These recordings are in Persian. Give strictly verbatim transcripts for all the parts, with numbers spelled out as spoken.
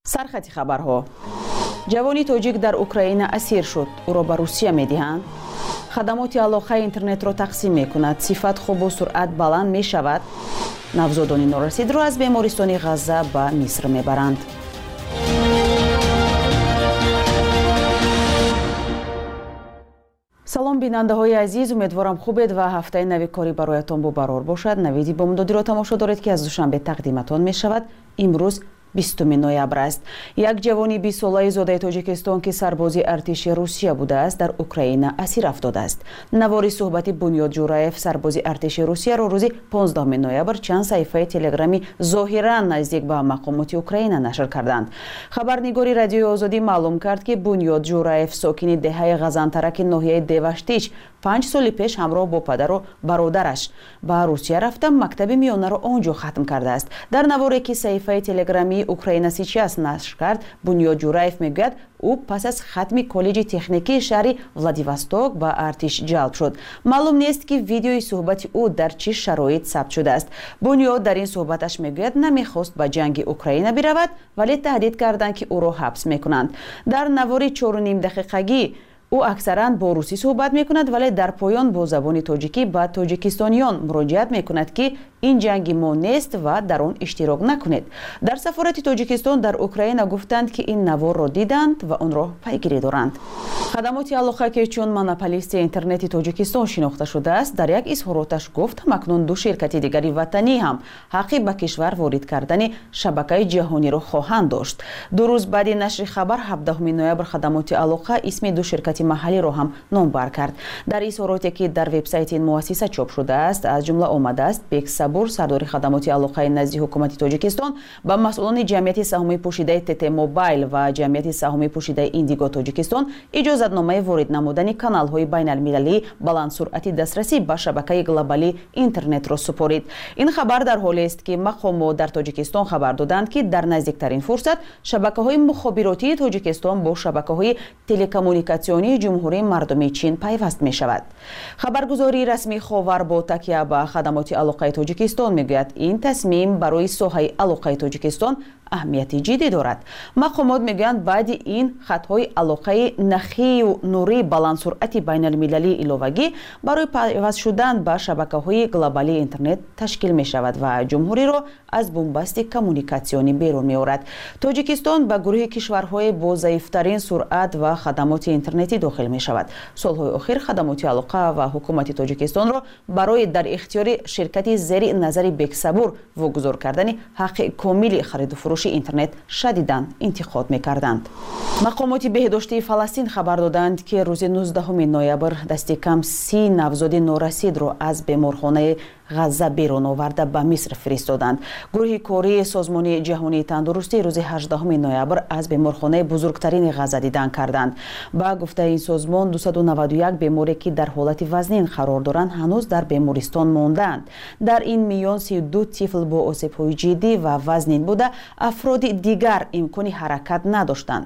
سرخط خبرها. جوانی تاجیک در اوکراین اسیر شد. او را به روسیه می‌دهند. خدمات علاقه اینترنت را تقسیم می‌کند. صفت خوب و سرعت بلند می‌شود. نوزادان نورسید را از بیمارستان غزه به مصر می‌برند. سلام بیننده های عزیز، امیدوارم خوبید و هفته نوی کاری برایتان با برار باشد. نویدی بامدادی را تماشا دارید که از دوشنبه تقدیمتان می شود. امروز بیستم نوامبر است. یک جوانی بیست ساله زاده تاجیکستان که سربازی ارتش روسیه بوده است در اوکراین اسیر افتاده است. نواری صحبتی بنیاد جورایف سربازی ارتش روسیه را روز پانزدهم نوامبر چند صفحه تلگرامی ظاهرا نزدیک به مقامات اوکراین نشر کردند. خبرنگاری رادیوی آزادی معلوم کرد که بنیاد جورایف ساکن دهه غزنترک ناحیه دیوشتیچ پنج سال پیش همراه با پدر و برادرش به روسیه رفته مکتب میانه را آنجا ختم کرده است. در نواری که صفحه تلگرامی اوکراین سیچیاس نشر کرد، بنیاد جورایف میگوید او پس از ختم کالج تکنیکی شهر ولادیواستوک به ارتش جلب شد. معلوم نیست که ویدیوی صحبت او در چه شرایط ثبت شده است. بنیاد در این صحبتش میگوید نمیخواست به جنگ اوکراین برود ولی تهدید کردند که او را حبس میکنند. در نواری چهار و نیم دقیقگی او اکثرا با روسی صحبت می کند ولی در پایان با زبان تاجیکی به تاجیکستانیان مراجعت می کند که این جنگ ما نیست و در آن اشتراک نکنید. در سفارت تاجیکستان در اوکراین گفتند که این نوار را دیدند و آن را پیگیری دارند. خدمات علاقه که چون مونوپولیست اینترنت تاجیکستان شناخته شده است در یک اظهاراتش گفت همکنون دو شرکت دیگری وطنی هم حقی به کشور وارد کردن شبکه جهانی را خواهند داشت. دو روز بعد نشر خبر هفدهم نوامبر خدمات علاقه اسم دو شرکت محلی را هم نامبر کرد. در اظهاراتی که در وبسایت این مؤسسه چاپ شده است از جمله آمده است بیگ صبور سردار خدمات علاقه نزد حکومت تاجیکستان به مسئولان جمعیت سهامی پوشیده تت موبایل و جمعیت سهامی پوشیده ایندیگو تاجیکستان اجازتنامه وارد نمودن کانال های بین المللی بلند سرعتی دسترسی به شبکه گلوبالی اینترنت را سپارید. این خبر در حالی است که مقامات در تاجیکستان خبر دادند که در نزدیکترین فرصت شبکه های مخابراتی تاجیکستان با شبکه های تلکمونیکاسیونی جمهوری مردمی چین پیوست می شود. خبرگزاری رسمی خاور با تکیه به خدمات علاقه تاجیکستان میگوید این تصمیم برای ساحه علاقه تاجیکستان اهمیت جدی دارد. مقامات میگویند بعد این خطهای علاقه نخی و نوری بلند سرعتی بین المللی ایلوگی برای پیوست شدن به شبکه های گلوبالی اینترنت تشکیل می شود و جمهوری را از بنبست کمونیکاسیونی بیرون می آورد. تاجیکستان به گروه کشورهای با ضعیفترین سرعت و خدمات اینترنتی داخل می شود. سالهای اخیر خدمات علاقه و حکومت تاجیکستان را برای در اختیار شرکت زیر نظر بیگ صبور واگذار کردن حق کامل خرید و فروش اینترنت شدیداً انتقاد می‌کردند. مقامات بهداشتی فلسطین خبر دادند که روز نوزدهم نوامبر دست کم سی نوزاد نورسید را از بیمارخانه غزه بیرون آورده به مصر فرستادند. گروه کاری سازمان جهانی تندرستی روز هجدهم نوامبر از بیمارخانه بزرگترین غزه دیدن کردند. با گفته این سازمان دویست و نود و یک بیماری که در حالت وزنین قرار دارند هنوز در بیمارستان ماندند. در این میان سی و دو طفل با آسیب‌های جدی و وزنین بوده، افراد دیگر امکان حرکت نداشتند.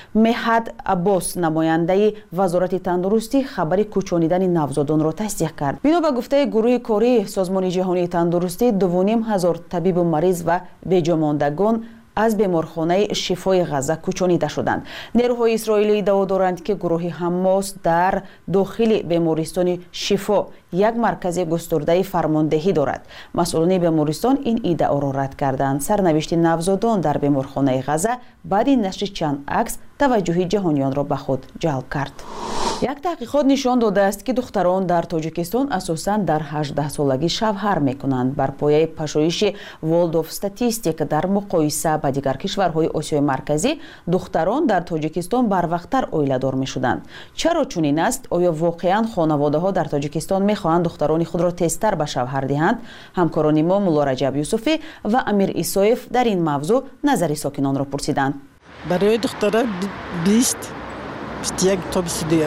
مهد عباس نماینده وزارت تندرستی خبر کوچانیدن نوزادان را تصدیق کرد. بنا به گفته گروه کاری سازمان جهانی تندرستی دو و نیم هزار طبیب و مریض و بی‌جاماندگان از بیمارخانه شفای غزه کوچانیده شدند. نیروهای اسرائیلی ادعا دارند که گروه حماس در داخل بیمارستان شفا یک مرکز گسترده فرماندهی دارد. مسئولان بیمارستان این ادعا را رد کردند. سرنوشت نوزادان در بیمارخانه غزه بعد نشر چند عکس توجه جهانیان را به خود جلب کرد. یک تحقیقات نشان داده است که دختران در تاجیکستان اساساً در هجده سالگی شوهر میکنند. بر پایه پژوهش ورلد اف استاتستیک در مقایسه با دیگر کشورهای آسیای مرکزی دختران در تاجیکستان بروقتر اویله‌دار میشدند. چرا چنین است؟ آیا واقعاً خانواده ها در تاجیکستان میخواهند دختران خود را تیزتر به شوهر دهند؟ همکاران ما مولا رجب یوسفی و امیر ایسایف در این موضوع نظر ساکنان را پرسیدند. برای دخترها بیست بیست و یک تا بیست و دو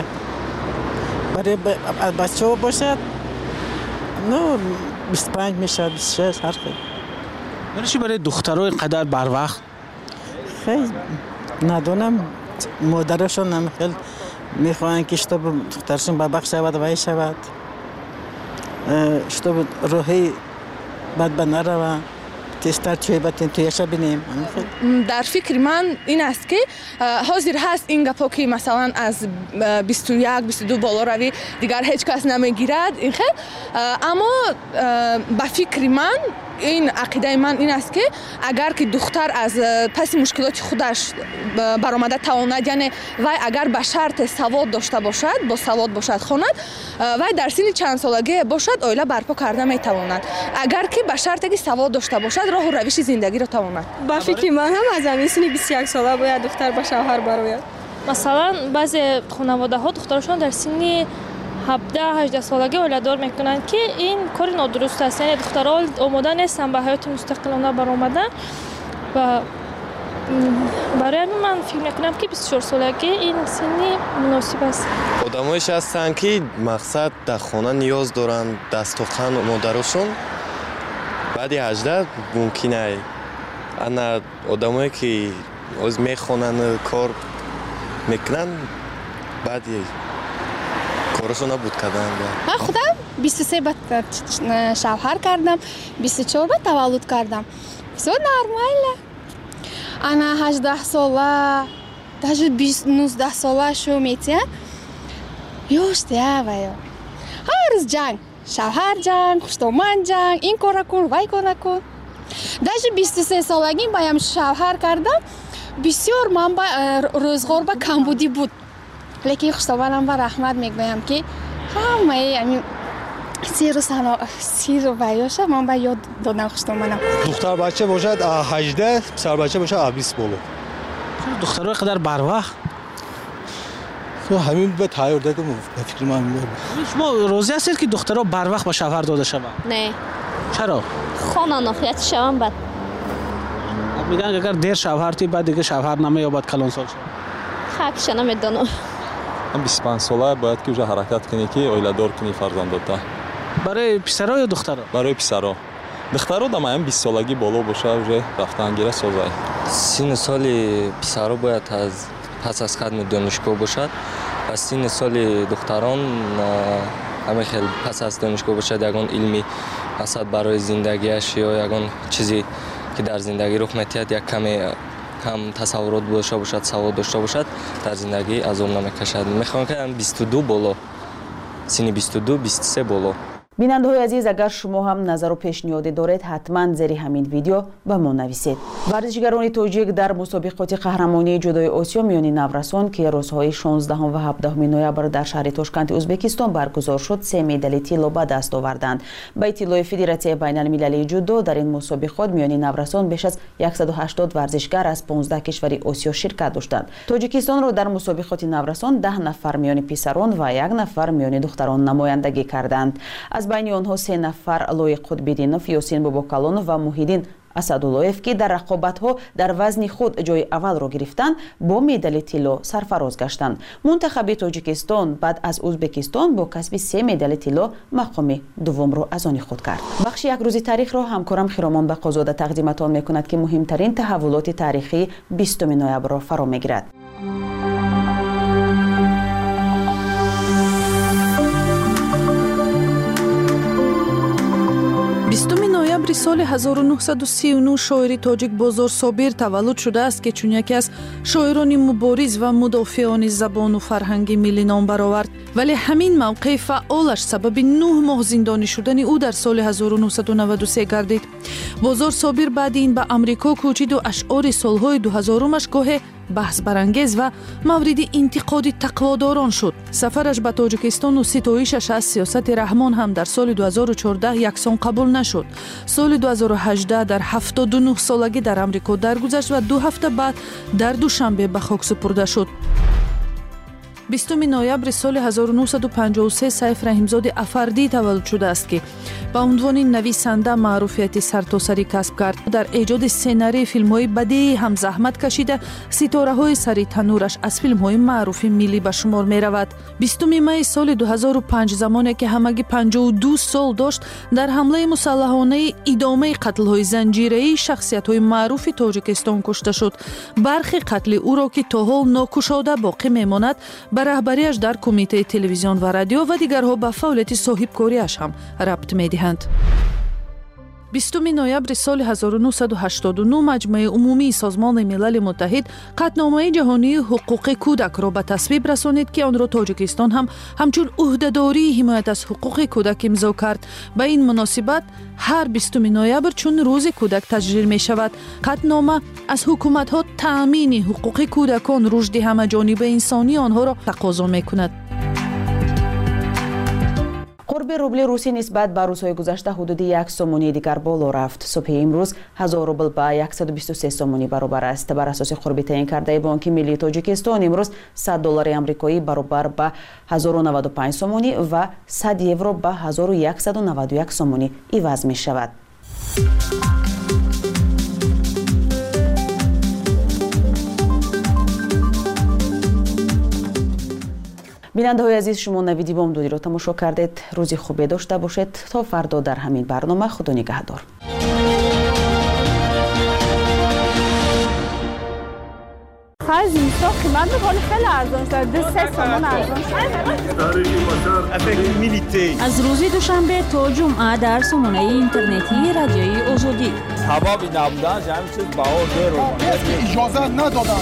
برای بچه ها باشد نه بیست و پنج میشه بیست و شش هر خیلی. برای چی برای دخترها اینقدر بر وقت؟ خیلی ندونم مادرشون هم خیلی میخواهن که اشتاب دخترشون ببخ شود و ای شود اشتاب روحی بد به نروه تستر چوی باتین تویش بینیم. در فکر من این است که حاضر هست این گپا که مثلا از بیست و یک بیست و دو بالا روی دیگر هیچ کس نمیگیرد این خیلی، اما به فکر من این عقیده من این است که اگر که دختر از پس مشکلات خودش برآمده تواند، یعنی وای اگر به شرط سواد داشته باشد، با سواد باشد خواند، وای در سن چند سالگی باشد عائله برپا کرده میتواند، اگر که به شرطی که سواد داشته باشد راه و روش زندگی را تواند. با فکر من هم از همین سن بیست و یک ساله باید دختر به شوهر براید. مثلا بعضی خانواده ها دخترشون در سن هفده هجده سالگی ولادار میکنن که این کار نادرست است، یعنی دخترها آماده نیستن به حیات مستقلانه برآمدن و برای همین من فکر میکنم که بیست و چهار سالگی این سنی مناسب است. آدمایش هستن که مقصد در خانه نیاز دارن دست و خان مادرشون، بعد هجده ممکنه انا آدمایی که از میخوانن کار میکنن بعد کارشون نبود کردن. من خودم بیست و سه بعد شوهر کردم، بیست و چهار بعد تولد کردم. все нормально. انا هجده ساله даже نوزده ساله شو میتیم یوشتیا و یا هر روز جنگ، شوهر جنگ، خشتومن جنگ، این کار کن وای کار نکن. даже بیست و سه سالگی بایم شوهر کردم، بسیار من با روزگار با کمبودی بود، لیکن خشتومنم با رحمت میگویم که همه یعنی سیر و سنا سیر و بیاشه من با یاد دادم خشتومنم. دختر بچه باشد هجده، پسر بچه باشد بیست بالا. دخترها قدر بر وقت تو همین به تایید دادم به فکر من میاد. شما روزی هستید که دخترها بر وقت با شوهر داده شوند؟ نه. چرا؟ خانه نخیت شوند بعد. میگن اگر دیر شوهر تی بعد دیگه شوهر نمیابد کلان سال شد. حقش نمیدونم. من بیست و پنج ساله باید که вже حرکت کنی که اویله دار کنی فرزند داده. برای پسرها یا دخترها؟ برای پسرها. دخترها دم بیست سالگی بالا باشه вже رفتن گیره سازه. سن سال پسرها باید از پس از ختم دانشگاه باشد و سن سال دختران همه خیلی پس از دانشگاه باشد، یگان علمی مقصد برای زندگیش یا یگان چیزی که در زندگی رخ می‌دهد یک کمی هم تصورات داشته باشد، سواد داشته باشد، در زندگی از اون نمی‌کشد. می‌خوام که بیست و دو بالا، سن بیست و دو بیست و سه بالا. بیننده‌های عزیز، اگر شما هم نظر و پیشنهادی دارید حتما زیر همین ویدیو به ما نویسید. ورزشگران تاجیک در مسابقات قهرمانی جودوی آسیا میانی نورسان که روزهای شانزده و هفده نوامبر در شهر تاشکند ازبکستان برگزار شد سه مدال طلا به دست آوردند. با اطلاع فدراسیون بین‌المللی جودو در این مسابقات میانی نورسان بیش از صد و هشتاد ورزشگر از پانزده کشور آسیا شرکت داشتند. تاجیکستان را در مسابقات نورسان ده نفر میانی پسران و یک نفر میانی دختران نمایندگی کردند. از بین آنها سه نفر لایق قطب‌الدینов، یاسین باباکالونов و موحیدین اسدالله‌یف که در رقابت‌ها در وزن خود جای اول را گرفتند با مدال طلا سرفراز گشتند. منتخب تاجیکستان بعد از ازبکستان با کسب سه مدال طلا مقام دوم را از آن خود کرد. بخش یک روزی تاریخ را همکارم خیرامان بقازاده تقدیمتان می‌کند که مهمترین تحولات تاریخی بیستم نوامبر را فرا می‌گیرد. بیستم نوامبر سال هزار و نهصد و سی و نه شاعر تاجیک بازار صابر تولد شده است که چون یکی از شاعران مبارز و مدافعان زبان و فرهنگ ملی نام برآورد، ولی همین موقع فعالش سبب نه ماه زندانی شدن او در سال هزار و نهصد و نود و سه گردید. بازار صابر بعد این به امریکا کوچید و اشعار سالهای دو هزارمش گاه بحث برانگیز و مورد انتقاد تقواداران شد. سفرش به تاجیکستان و ستایشش از سیاست رحمان هم در سال دو هزار و چهارده یکسان قبول نشد. سال دو هزار و هجده در هفتاد و نه سالگی در امریکا درگذشت و دو هفته بعد در دوشنبه به خاک سپرده شد. بیستم نوامبر سال هزار و نهصد و پنجاه و سه سیف رحیمزاده افردی تولد شده است که با عنوان نویسنده معروفیت سرتاسری کسب کرد. در ایجاد سناریوی فیلم‌های بدیعی هم زحمت کشیده. ستاره‌های سری تنورش از فیلم‌های معروف ملی به شمار می‌رود. بیستم می سال دو هزار و پنج زمانی که همگی پنجاه و دو سال داشت، در حمله مسلحانه ادامه قتل‌های زنجیره‌ای شخصیت‌های معروف تاجیکستان کشته شد. برخی قتل او را که تا حال ناکشاده باقی می‌ماند به رهبریش در کمیته تلویزیون و رادیو و دیگرها به فعالیت صاحبکاریش هم ربط می‌دهند. بیستم نوامبر سال هزار و نهصد و هشتاد و نه مجمع عمومی سازمان ملل متحد قطعنامه جهانی حقوق کودک را به تصویب رسانید که آن را تاجیکستان هم همچون عهدهداری حمایت از حقوق کودک امضا کرد. به این مناسبت هر بیستم نوامبر چون روز کودک تجلیل می شود. قطعنامه از حکومت ها تأمین حقوق کودکان، رشد همه‌جانبه انسانی آنها را تقاضا می کند. قرب روبل روسی نسبت به روزهای گذشته حدود یک سومونی دیگر بالا رفت. صبح امروز هزار روبل به صد و بیست و سه سومونی برابر است. بر اساس قربی تعیین کرده بانک ملی تاجیکستان امروز صد دلار آمریکایی برابر به هزار و نود و پنج سومونی و صد یورو به هزار و صد و نود و یک سومونی عوض می شود. بیننده های عزیز، شما نویدی بامدادی را تماشا کردید. روزی خوبی داشته باشید. تا فردا در همین برنامه. خدا نگهدار. خرج اینستا قیمت میکنه خیلی ارزان شد. دو سه سومون ارزان شد. از روز دوشنبه تا جمعه در سامانه اینترنتی رادیوی آزادی. هوا بی نبودن همین چیز باور دارو. اجازه ندادن.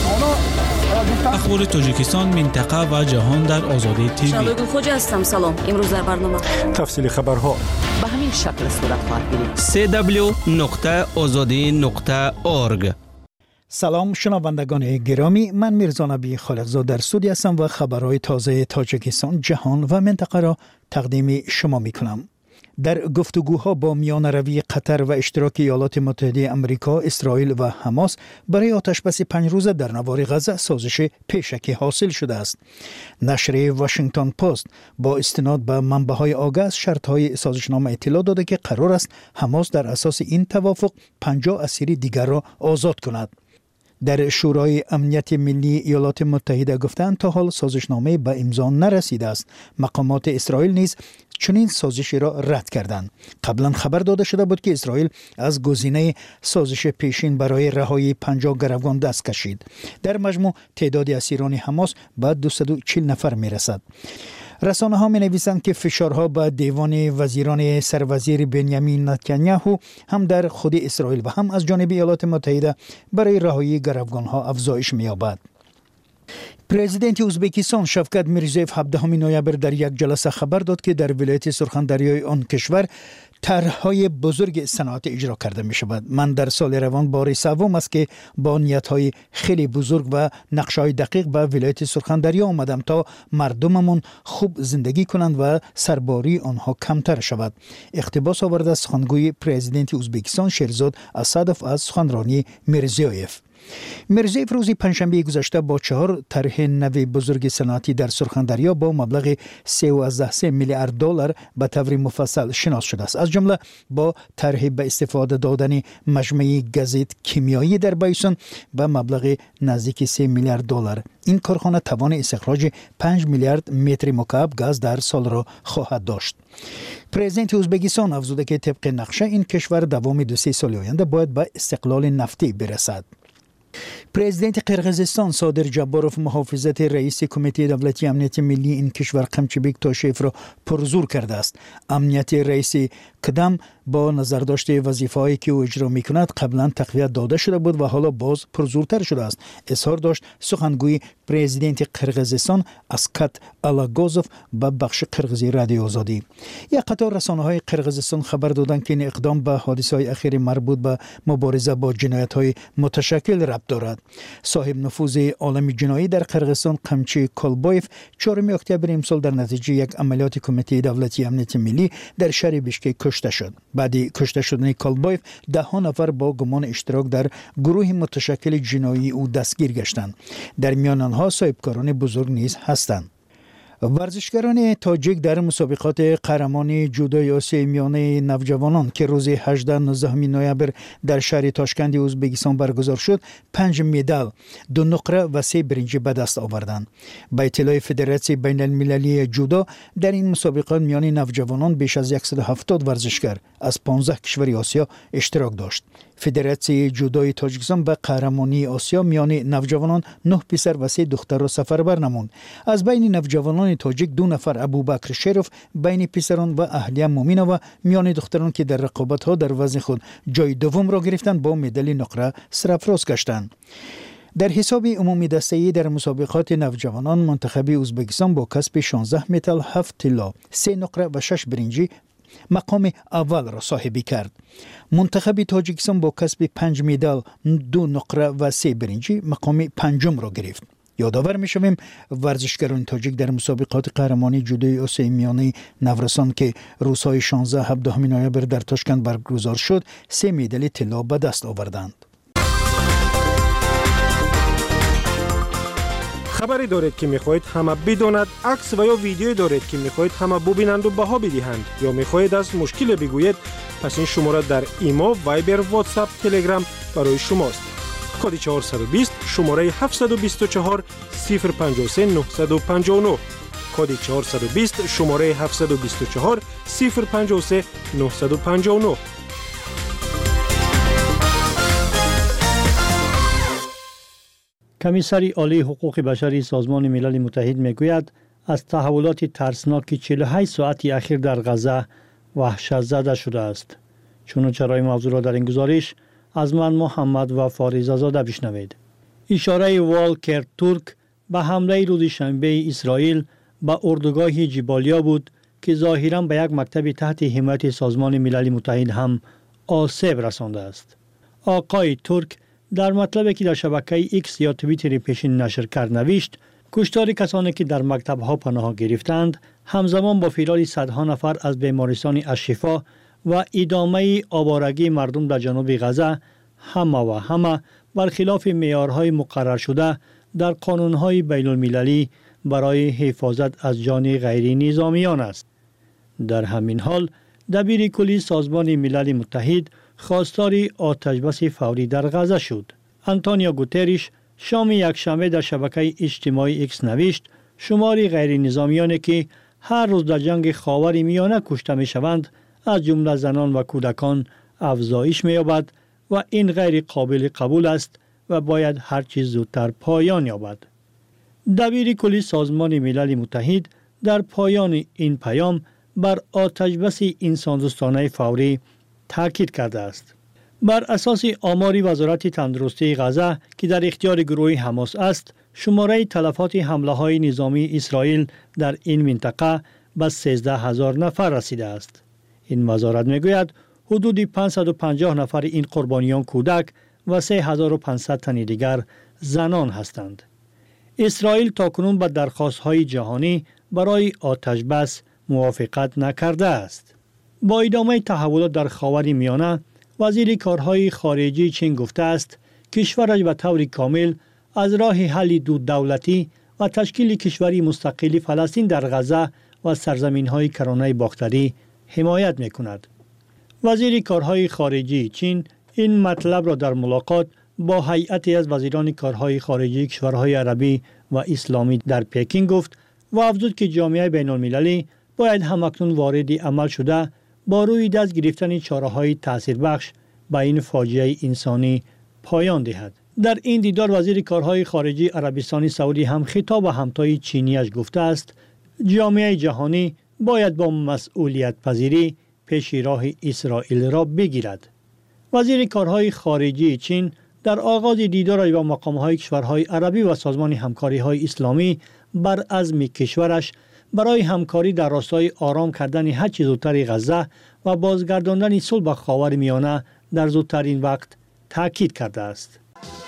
اخبار تاجیکستان، منطقه و جهان در آزادی تیوی. شالوی خوج هستم. سلام. امروز در برنامه تفصیل خبرها به همین شکل صورت خواهد گرفت. سی دبلیو نقطه آزادی نقطه اورگ. سلام شنوندگان گرامی، من میرزا نبی خالقزاد در استودیو هستم و خبرهای تازه تاجیکستان، جهان و منطقه را تقدیم شما میکنم. در گفتگوها با میان روی قطر و اشتراک ایالات متحده آمریکا، اسرائیل و حماس برای آتشبس پنج روزه در نوار غزه سازش پیشکی حاصل شده است. نشریه واشنگتن پست با استناد به منبع‌های آگاه از شرط‌های سازشنامه اطلاع داده که قرار است حماس در اساس این توافق پنجاه اسیر دیگر را آزاد کند. در شورای امنیت ملی ایالات متحده گفتند تا حال سازشنامه به امضا نرسیده است. مقامات اسرائیل نیز چنین سازشی را رد کردند. قبلا خبر داده شده بود که اسرائیل از گزینه سازش پیشین برای رهایی پنجاه گروگان دست کشید. در مجموع تعداد اسیران حماس به دویست و چهل نفر می رسد. رسانه ها می نویسند که فشارها به دیوان وزیران سروزیر بنیامین نتانیاهو هم در خود اسرائیل و هم از جانب ایالات متحده برای رهایی گروگان ها افزایش می یابد. پرزیدنت ازبکستان شفقت میرزیف هفدهم نوامبر در یک جلسه خبر داد که در ولایت سرخندریای آن کشور طرح‌های بزرگ صنعت اجرا کرده می شود. من در سال روان بار سوم است که با نیت‌های خیلی بزرگ و نقشه‌های دقیق به ولایت سرخندریا آمدم تا مردممون خوب زندگی کنند و سرباری آنها کمتر شود. اقتباس آورده از سخنگوی پرزیدنت ازبکستان شیرزاد اسدوف از سخنرانی میرزیوف. میرزیف روز پنجشنبه گذشته با چهار طرح نوی بزرگ صنعتی در سرخندریا با مبلغ سیزده میلیارد دلار به طور مفصل شناس شده است. از جمله با طرح به استفاده دادن مجمع گازت کیمیایی در بایسون به مبلغ نزدیک سه میلیارد دلار. این کارخانه توان استخراج پنج میلیارد متر مکعب گاز در سال را خواهد داشت. پرزیدنت ازبکستان افزوده که طبق نقشه این کشور دوام دو سه سال آینده باید به استقلال نفتی برسد. پرزیدنت قرقیزستان صادر جباروف محافظت رئیس کمیته دولتی امنیت ملی این کشور قمچبیک تاشیف را پرزور کرده است. امنیت رئیس کدام با نظر داشته وظیفه‌ای که او اجرا می‌کند قبلا تقویت داده شده بود و حالا باز پرزورتر شده است. اظهار داشت سخنگوی پرزیدنت قرقیزستان اسکت الاگوزوف به بخش قرقیزی رادیو آزادی. یک قطار رسانه‌های قرقیزستان خبر دادند که این اقدام به حادثه‌های اخیر مربوط به مبارزه با جنایت‌های متشکل ربط دارد. صاحب نفوذ عالم جنایی در قرقیزستان قمچی کولبایف چهارم اکتبر امسال در نتیجه یک عملیات کمیته دولتی امنیت ملی در شهر بیشکک کشته شد. بعد کشته شدن کولبایف ده ها نفر با گمان اشتراک در گروه متشکل جنایی او دستگیر گشتند. در میان آنها صاحبکاران بزرگ نیز هستند. ورزشکاران تاجیک در مسابقات قهرمانی جودوی آسیای میان نوجوانان که روز هجدهم نوزدهم نوامبر در شهر تاشکند ازبکستان برگزار شد، پنج مدال، دو نقره و سه برنج به دست آوردند. به اطلاع فدراسیون بین المللی جودو در این مسابقات میان نوجوانان بیش از صد و هفتاد ورزشکار از پانزده کشور آسیا اشتراک داشت. فدراسیون جودوی تاجیکستان به قهرمانی آسیا میان نوجوانان نه پسر و سه دختر را سفربر نمود. از بین نوجوانان زنان تاجیک دو نفر ابوبکر شریف بین پسران و اهلیه مومینا و میان دختران که در رقابت ها در وزن خود جای دوم را گرفتند با مدال نقره سرافراز گشتند. در حساب عمومی دسته‌ای در مسابقات نوجوانان منتخب ازبکستان با کسب شانزده مدال، هفت طلا، سه نقره و شش برنجی مقام اول را صاحبی کرد. منتخب تاجیکستان با کسب پنج مدال، دو نقره و سه برنجی مقام پنجم را گرفت. یادآور می‌شویم ورزشکاران تاجیک در مسابقات قهرمانی جودوی آسیای میانه نورسان که روزهای شانزده و هفده نوامبر در تاشکند برگزار شد، سه مدال طلا به دست آوردند. خبری دارید که میخواهید همه بداند، عکس و یا ویدیویی دارید که میخواهید همه ببینند و بها بدهند یا میخواهید از مشکل بگویید، پس این شماره در ایما، وایبر، واتساپ، تلگرام برای شماست. کد چهارصد و بیست شماره هفتصد و بیست و چهار صفر پنجاه و سه نهصد و پنجاه و نه. کد چهارصد و بیست شماره هفتصد و بیست و چهار صفر پنجاه و سه نهصد و پنجاه و نه. کمیسری عالی حقوق بشری سازمان ملل متحد میگوید از تحولات ترسناک چهل و هشت ساعتی اخیر در غزه وحشت زده شده است. چنانچه رای موضوع را در این گزارش از من محمد و فاریزه زاده بشنوید. اشاره والکر تورک به حمله روز شنبه اسرائیل به اردوگاه جبالیا بود که ظاهراً به یک مکتب تحت حمایت سازمان ملل متحد هم آسیب رسانده است. آقای تورک در مطلبی که در شبکه ایکس یا توییتر پیشین نشر کرد نوشت: کشتار کسانی که در مکتب‌ها پناه گرفتند همزمان با فرار صدها نفر از بیمارستان الشفا و ادامه آوارگی مردم در جنوب غزه همه و همه برخلاف معیارهای مقرر شده در قانون‌های بین‌المللی برای حفاظت از جان غیر نظامیان است. در همین حال دبیر کلی سازمان ملل متحد خواستار آتش‌بس فوری در غزه شد. آنتونیو گوتریش شام یکشنبه در شبکه اجتماعی ایکس نوشت: شماری غیر نظامیانی که هر روز در جنگ خاور میانه کشته می شوند از جمله زنان و کودکان افزایش می یابد و این غیر قابل قبول است و باید هر چیز زودتر پایان یابد. دبیر کلی سازمان ملل متحد در پایان این پیام بر آتش‌بس انسان‌دوستانه فوری تاکید کرده است. بر اساس آمار وزارت تندرستی غزه که در اختیار گروه حماس است، شماره تلفات حمله های نظامی اسرائیل در این منطقه به سیزده هزار نفر رسیده است. این وزارت میگوید حدود پانصد و پنجاه نفر این قربانیان کودک و سه هزار و پانصد تن دیگر زنان هستند. اسرائیل تاکنون به درخواست های جهانی برای آتش‌بس موافقت نکرده است. با ادامه تحولات در خاور میانه، وزیر کارهای خارجی چین گفته است کشورش به طور کامل از راه حل دو دولتی و تشکیل کشوری مستقل فلسطین در غزه و سرزمین‌های کرانه باختری حمایت می‌کند. وزیر کارهای خارجی چین این مطلب را در ملاقات با هیئتی از وزیران کارهای خارجی کشورهای عربی و اسلامی در پکین گفت و افزود که جامعه بین‌المللی باید همکنون وارد عمل شده با روی دست گرفتن چاره‌های تاثیربخش به این فاجعه انسانی پایان دهد. در این دیدار وزیر کارهای خارجی عربستان سعودی هم خطاب به همتای چینیش گفته است جامعه جهانی باید با مسئولیت پذیری پیش راه اسرائیل را بگیرد. وزیر کارهای خارجی چین در آغاز دیدار با مقام‌های کشورهای عربی و سازمان همکاری‌های اسلامی بر عزم کشورش برای همکاری در راستای آرام کردن هر چه زودتر غزه و بازگرداندن صلح به خاورمیانه در زودترین وقت تاکید کرده است.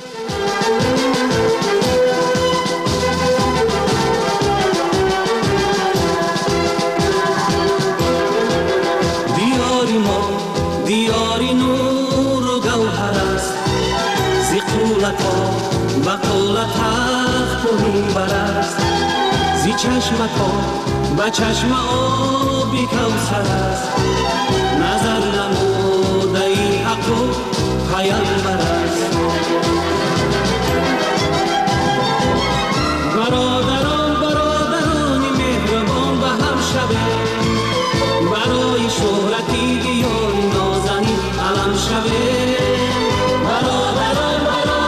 دیاری ما دیاری نور و گوهر است، زی قولتا و قولت تخت و منبر است، زی چشمتا و چشم آبی کوثر است، نظر نموده ای حق و پیامبر است. برادران برادران مهربان به هم شبه، برای شهرتی گیان نازنین علم شبه. برادران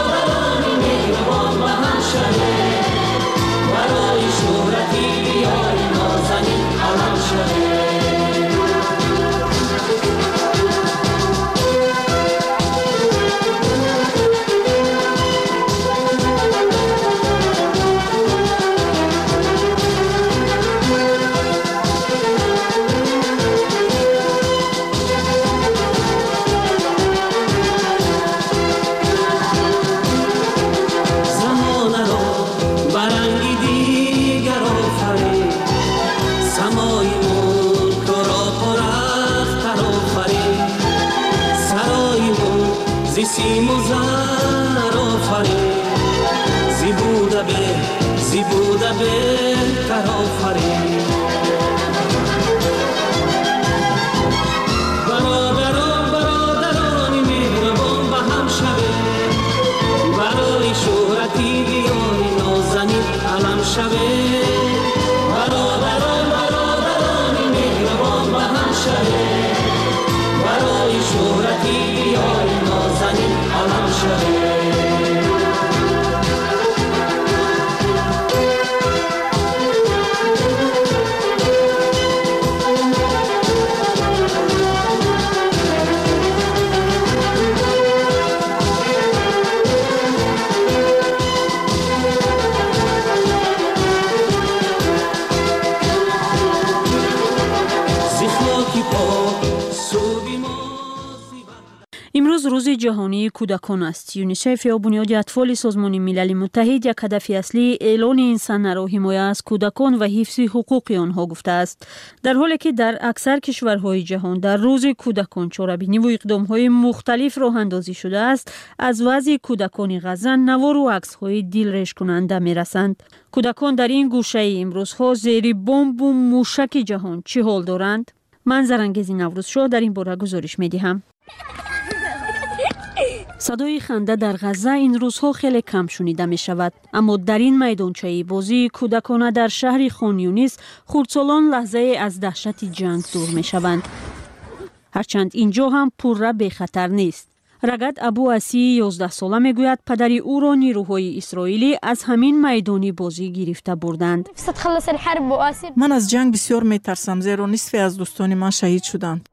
برادران مهربان به هم شبه، برای شهرتی گیان شوه برادران برادرانی مهربان به هم شوه برای شهرتی بیای نازنین علم شوه امروز روز جهانی کودکان است. یونیسف یا بنیاد اطفال سازمان ملل متحد یک هدف اصلی اعلان این سنه را حمایت از کودکان و حفظ حقوق آنها گفته است. در حالی که در اکثر کشورهای جهان در روز کودکان چاره‌بینی و اقدام‌های مختلف راه اندازی شده است، از وضع کودکان غزه نوار و عکس‌های دلرش کننده می‌رسند. کودکان در این گوشه امروزها زیر بمب و موشک جهان چه حال دارند؟ من زرنگیز نوروزشاه در این باره گزارش می‌دهم. صدای خنده در غزه این روزها خیلی کم شنیده می شود، اما در این میدانچه بازی کودکان در شهر خان یونس خردسالان لحظه از دهشت جنگ دور می شوند. هرچند اینجا هم پرره به خطر نیست. رگد ابو اسی یازده ساله می گوید پدری او را نیروهای اسرائیلی از همین میدانی بازی گرفته بردند. من از جنگ بسیار می ترسم زیرا نصف از دوستان من شهید شدند.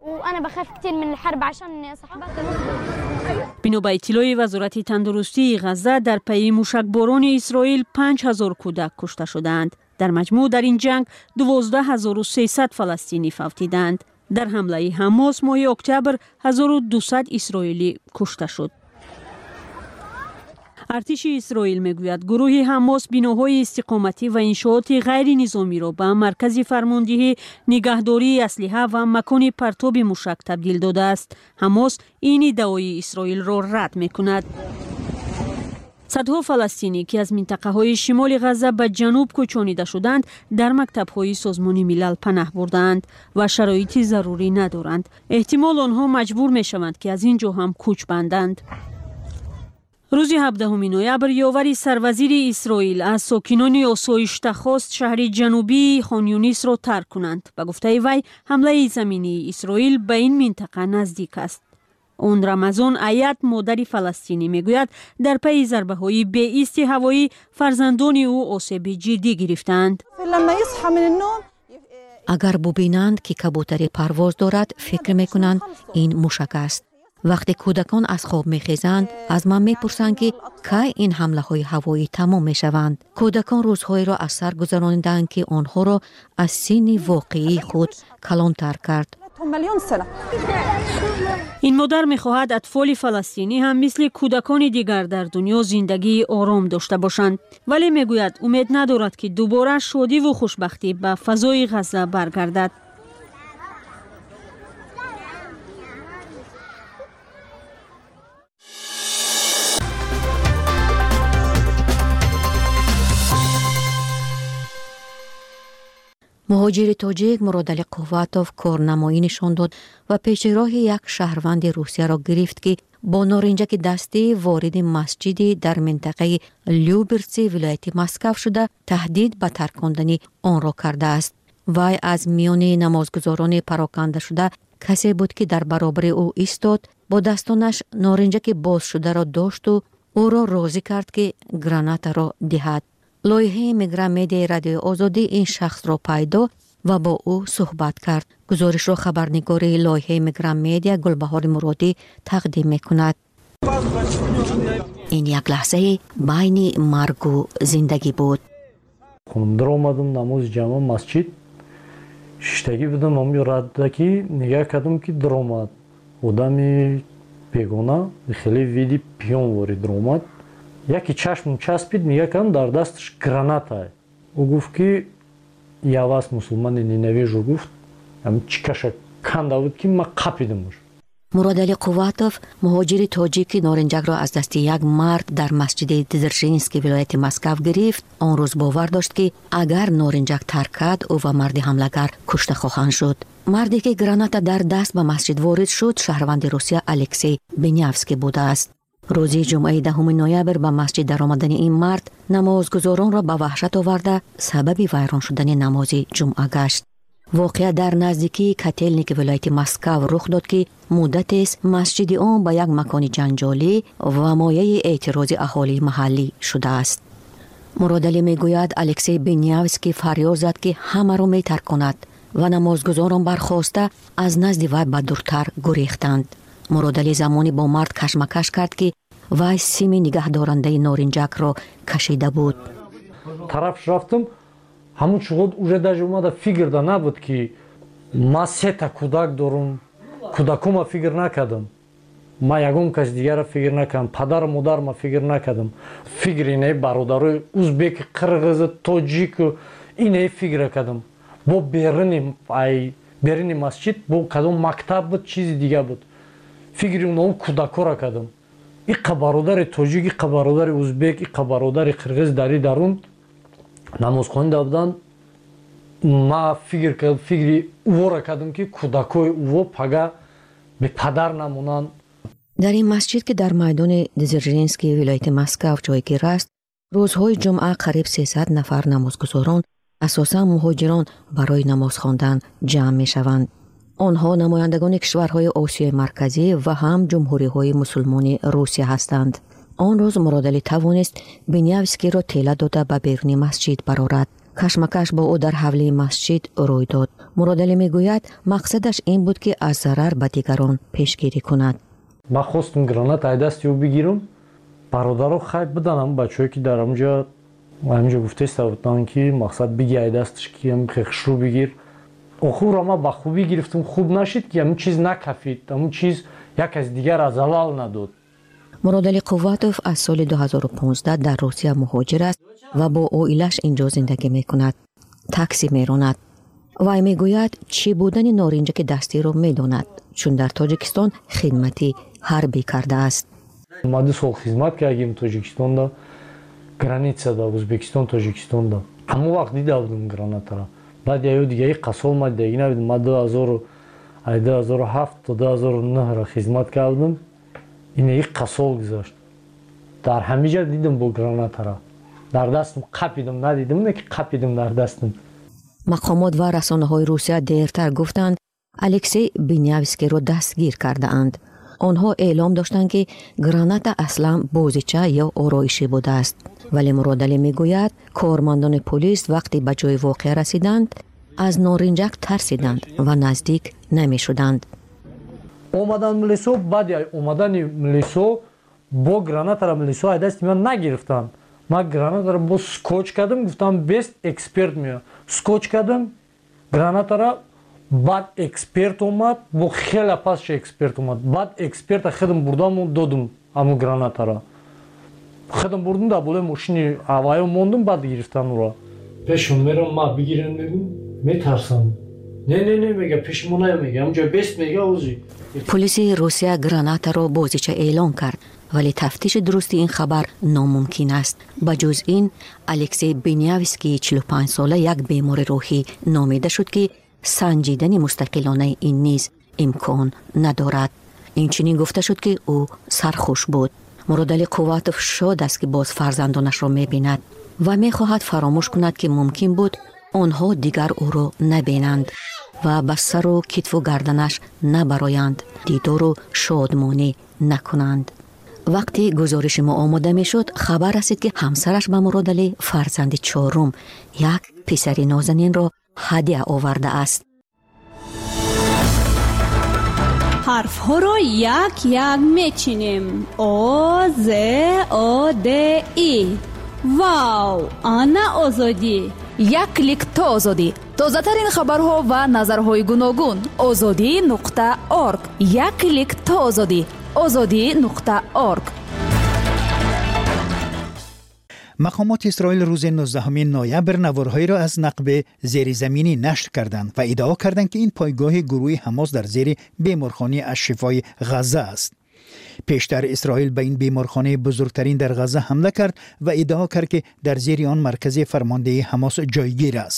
بنا به اطلاع وزارت تندرستی غزه در پی موشکباران اسرائیل پنج هزار کودک کشته شدند. در مجموع در این جنگ دوازده هزار و سیصد فلسطینی فوتیدند. در حمله حماس ماه اکتبر هزار و دویست اسرائیلی کشته شد. ارتش اسرائیل میگوید گروه حماس بناهای استقامتی و انشاءات غیر نظامی را به مرکز فرماندهی نگهداری اسلحه و مکان پرتاب موشک تبدیل داده است. حماس این ادعای اسرائیل را رد میکند. صدها فلسطینی که از منطقه های شمال غزه به جنوب کوچانیده شدند در مکتب های سازمان ملل پناه بردند و شرایطی ضروری ندارند. احتمال آنها مجبور می شوند که از اینجا هم کوچ بندند. روز هفدهم نوامبر یاور سروزیر اسرائیل از ساکنان آسایشته خواست شهر جنوبی خان یونس را ترک کنند. به گفته وی حمله زمینی اسرائیل به این منطقه نزدیک است. اون رمضان آیت مادر فلسطینی میگوید در پی ضربه های بی‌ایست هوایی فرزندان او آسیب جدی گرفتند. اگر ببینند که کبوتر پرواز دارد فکر میکنند این موشک است. وقتی کودکان از خواب میخیزند از من میپرسند که کی این حمله های هوایی تمام میشوند. کودکان روزهایی را از سر گذراندند که آنها را از سین واقعی خود کلانتر کرد. این مادر میخواهد اطفال فلسطینی هم مثل کودکان دیگر در دنیا زندگی آرام داشته باشند، ولی میگوید امید ندارد که دوباره شادی و خوشبختی به فضای غزه برگردد. مهاجر تاجیک مرادعلی قواتوف کارنمایی نشان داد و پیش راه یک شهروند روسیه را گرفت که با نارنجک دستی وارد مسجدی در منطقه لیوبرسی ولایت مسکو شده تهدید به ترکاندن آن را کرده است. وی از میان نمازگزاران پراکنده شده کسی بود که در برابر او ایستاد، با دستانش نارنجک باز شده را داشت و او را راضی کرد که گرانات را دهد. لایحه میگرام مدیا رادیو آزادی این شخص را پیدا و با او صحبت کرد. گزارش را خبرنگار لایحه میگرام مدیا گلبهار مرادی تقدیم میکند. این یک لحظه بین مرگ و زندگی بود. در آمدم نماز جمع مسجد شیشتگی بودم امی رد که نگاه کردم که در آمد آدمی بیگانه خیلی ویدی پیان وارد در آمد. یکی چشم چسبید نگاه کردم در دستش گرانات های. او گفت که یواز مسلمان نینوی جو گفت هم چکش کنده بود که ما قپیدمش. مرادعلی قواتوف مهاجر تاجیک نارنجک را از دست یک مرد در مسجد دزرژینسکی ولایت مسکو گرفت. آن روز باور داشت که اگر نارنجک ترک کرد او و مرد حمله‌گر کشته خواهند شد. مردی که گرانات در دست به مسجد وارد شد شهروند روسیه الکسی بنیافسکی بوده است. روز جمعه دهم نوامبر به مسجد در آمدن این مرد نمازگزاران را به وحشت آورده سبب ویران شدن نماز جمعه گشت. واقعه در نزدیکی کاتلنیک ولایت مسکو رخ داد که مدت است مسجد آن به یک مکان جنجالی و مایه اعتراض اهالی محلی شده است. مرادلی میگوید الکسی بینیاوسکی فریاد زد که همه را میترک کند و نمازگزاران برخاسته از نزد وی به دورتر گریختند. مرادلی زمانی با مرد کشمکش کرد که وی سیم نگهدارنده نارنجک را کشیده بود. طرفش رفتم همون چقدر уже даже اومده فکر دا نبود که ما سه تا کودک دارم، کودکم فکر نکردم، ما یگم کس دیگر فکر نکردم، پدر و مادر ما فکر نکردم، فکر اینه برادرای ازبک، قرغیز، تاجیک اینه فکر کردم. با برین ای برین مسجد با کدام مکتب بود چیز دیگه بود، فکر اونم کودکا را کردم. این برادر تاجیک، این برادر ازبک، این برادر قرغیز داری درون نماز خوانده بودن. ما فکر کردم فکری او را کردم که کودکای او پگه به پدر نمونن. در این مسجد که در میدان دزرژینسکی ولایت مسکو جایگیر است، روزهای جمعه قریب سیصد نفر نمازگزاران اساساً مهاجران برای نماز خواندن جمع می شوند. آنها نمایندگان کشورهای آسیای مرکزی و هم جمهوری‌های مسلمان روسیه هستند. آن روز مرادلی توانست بینیاوسکی را تیله داده به بیرون مسجد برآورد. کشمکش با او در حوله مسجد روی داد. مرادلی میگوید مقصدش این بود که از ضرر به دیگران پیشگیری کند. ما خواستم گرانت ای دستی او بگیرم، برادرها خیلی بدنم، بچه‌ای که در اونجا همینجا گفته استودن که مقصد بگی ای دستش که هم خیخش رو بگیر. آخو را ما با خوبی گرفتم، خوب نشید که همون چیز نکفید، همون چیز یک از دیگر از زلال نداد. مرادلی قواتوف از سال دو هزار و پانزده در روسیه مهاجر است و با عائله‌اش اینجا زندگی می کند. تاکسی می راند. وی می گوید چی بودن نارنجک دستی را می داند چون در تاجیکستان خدمتی حربی کرده است. ما دو سال خدمت کردیم تاجیکستان دا، گرانیتسا دا، ازبکستان تاجیکستان دا. همون وقت دیده بودم گرانت را. بعد یه دیگه قصول ما دیگه نبودم. ما دو هزار و هفت تا دو هزار و نه را خدمت کردم. این یک قصول گذاشت. در همه جا دیدم با گرانت را. در دستم قپیدم، ندیدم نه که قپیدم در دستم. مقامات و رسانه‌های روسیه دیرتر گفتند الکسی بینیاوسکی را دستگیر کرده اند. آنها اعلام داشتند که گرانت اصلا بازیچه یا آرایشی بوده است. ولی مرادلی میگوید کارمندان پلیس وقتی به جای واقعه رسیدند از نارنجک ترسیدند و نزدیک نمی شدند. اومدن ملیسو، بعد اومدن ملیسو با گرانت را ملیسو ای دست من نگرفتن. ما گرانت را با سکوچ کردم، گفتم بیست اکسپرت میاد. سکوچ کردم گرانت را، بعد اکسپرت اومد، با خیلی پاسش اکسپرت اومد. بعد اکسپرت خودم بردم و دادم همون گرانت را. خودم بردم در بالای ماشین هوایی موندم، بعد گرفتن او را. پیشم میرم ما بگیرن میگم میترسم. نه نه نه میگه پیش ما نمیگه، همونجا بیست میگه اوزی. پلیس روسیه گرانت را بازیچه اعلام کرد ولی تفتیش درست این خبر ناممکن است. بجز این الکسی بینیاوسکی چهل و پنج ساله یک بیمار روحی نامیده شد که سنجیدن مستقلانه این نیز امکان ندارد. این چنین گفته شد که او سرخوش بود. مرادلی قواتوف شاد است که باز فرزندانش را میبیند و میخواهد فراموش کند که ممکن بود آنها دیگر او را نبینند و به سر و کتف و گردنش نبرایند، دیدار و شادمانی نکنند. وقتی گزارش ما آماده می شد خبر رسید که همسرش به مرادلی فرزند چهارم یک پسر نازنین را هدیه آورده است. حرف ها را یک یک می چینیم. او ز او د ای. واو، آنا آزادی. یک کلیک تا آزادی. تازه ترین خبرها و نظرهای گوناگون. آزادی نقطه اورگ. یک کلیک تا آزادی. آزادی نقطه اورگ. مقامات اسرائیل روز نوزدهم نوامبر نوارهایی را از نقب زیرزمینی نشر کردند و ادعا کردند که این پایگاه گروه حماس در زیر بیمارخانه الشفای غزه است. پیشتر اسرائیل به این بیمارخانه بزرگترین در غزه حمله کرد و ادعا کرد که در زیر آن مرکز فرماندهی حماس جایگیر است.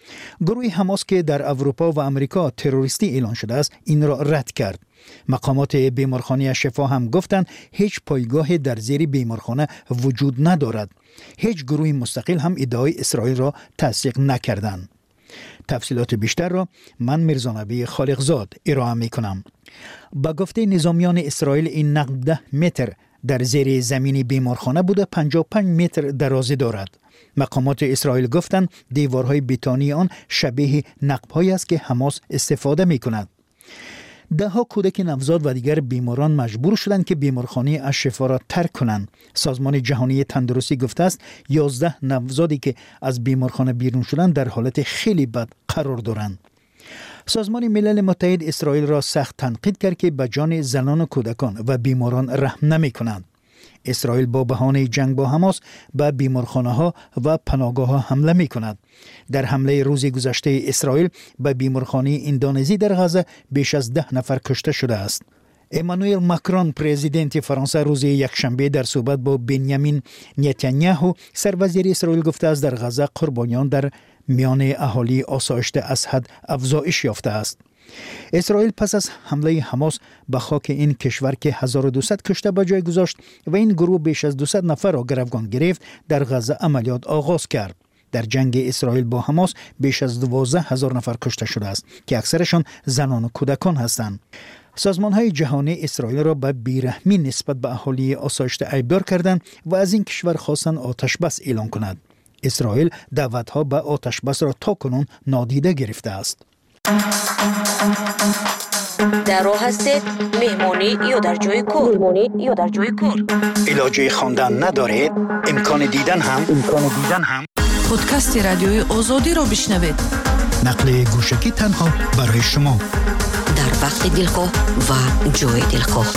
گروه حماس که در اروپا و امریکا تروریستی اعلان شده است این را رد کرد. مقامات بیمارخانه شفا هم گفتند هیچ پایگاه در زیر بیمارخانه وجود ندارد. هیچ گروه مستقل هم ادعای اسرائیل را تصدیق نکردند. تفصیلات بیشتر را من میرزانبی خالقزاد ارائه می کنم. با گفته نظامیان اسرائیل این نقب ده متر در زیر زمین بیمارخانه بوده پنجاه و پنج متر درازی دارد. مقامات اسرائیل گفتند دیوارهای بتونی آن شبیه نقب‌هایی است که حماس استفاده می کند. ده ها کودک نوزاد و دیگر بیماران مجبور شدند که بیمارخانه الشفا را ترک کنند. سازمان جهانی تندرستی گفته است یازده نوزادی که از بیمارخانه بیرون شدند در حالت خیلی بد قرار دارند. سازمان ملل متحد اسرائیل را سخت تنقید کرد که به جان زنان و کودکان و بیماران رحم نمی کنند. اسرائیل با بهانه جنگ با حماس به بیمارخانه ها و پناهگاه ها حمله می کند. در حمله روز گذشته اسرائیل به بیمارخانه اندونزی در غزه بیش از ده نفر کشته شده است. امانوئل ماکرون پرزیدنت فرانسه روز یکشنبه در صحبت با بنیامین نتانیاهو سروزیر اسرائیل گفته است در غزه قربانیان در میان اهالی آسایشته از حد افزایش یافته است. اسرائیل پس از حمله حماس به خاک این کشور که هزار و دویست کشته به جای گذاشت و این گروه بیش از دویست نفر را گروگان گرفت در غزه عملیات آغاز کرد. در جنگ اسرائیل با حماس بیش از دوازده هزار نفر کشته شده است که اکثرشان زنان و کودکان هستند. سازمان‌های جهانی اسرائیل را به بیرحمی نسبت به اهالی آسایشته ایبدار کردند و از این کشور خواستند آتش بس اعلان کند. اسرائیل دعوت‌ها به آتش بس را تاکنون نادیده گرفته است. در راه هستید مهمانی یا در جای کار مهمانی یا در جای کار علاج خواندن ندارید امکان دیدن هم امکان دیدن هم پادکست رادیوی آزادی را بشنوید. نقل گوشکی تنها برای شما در وقت دلخواه و جای دلخواه.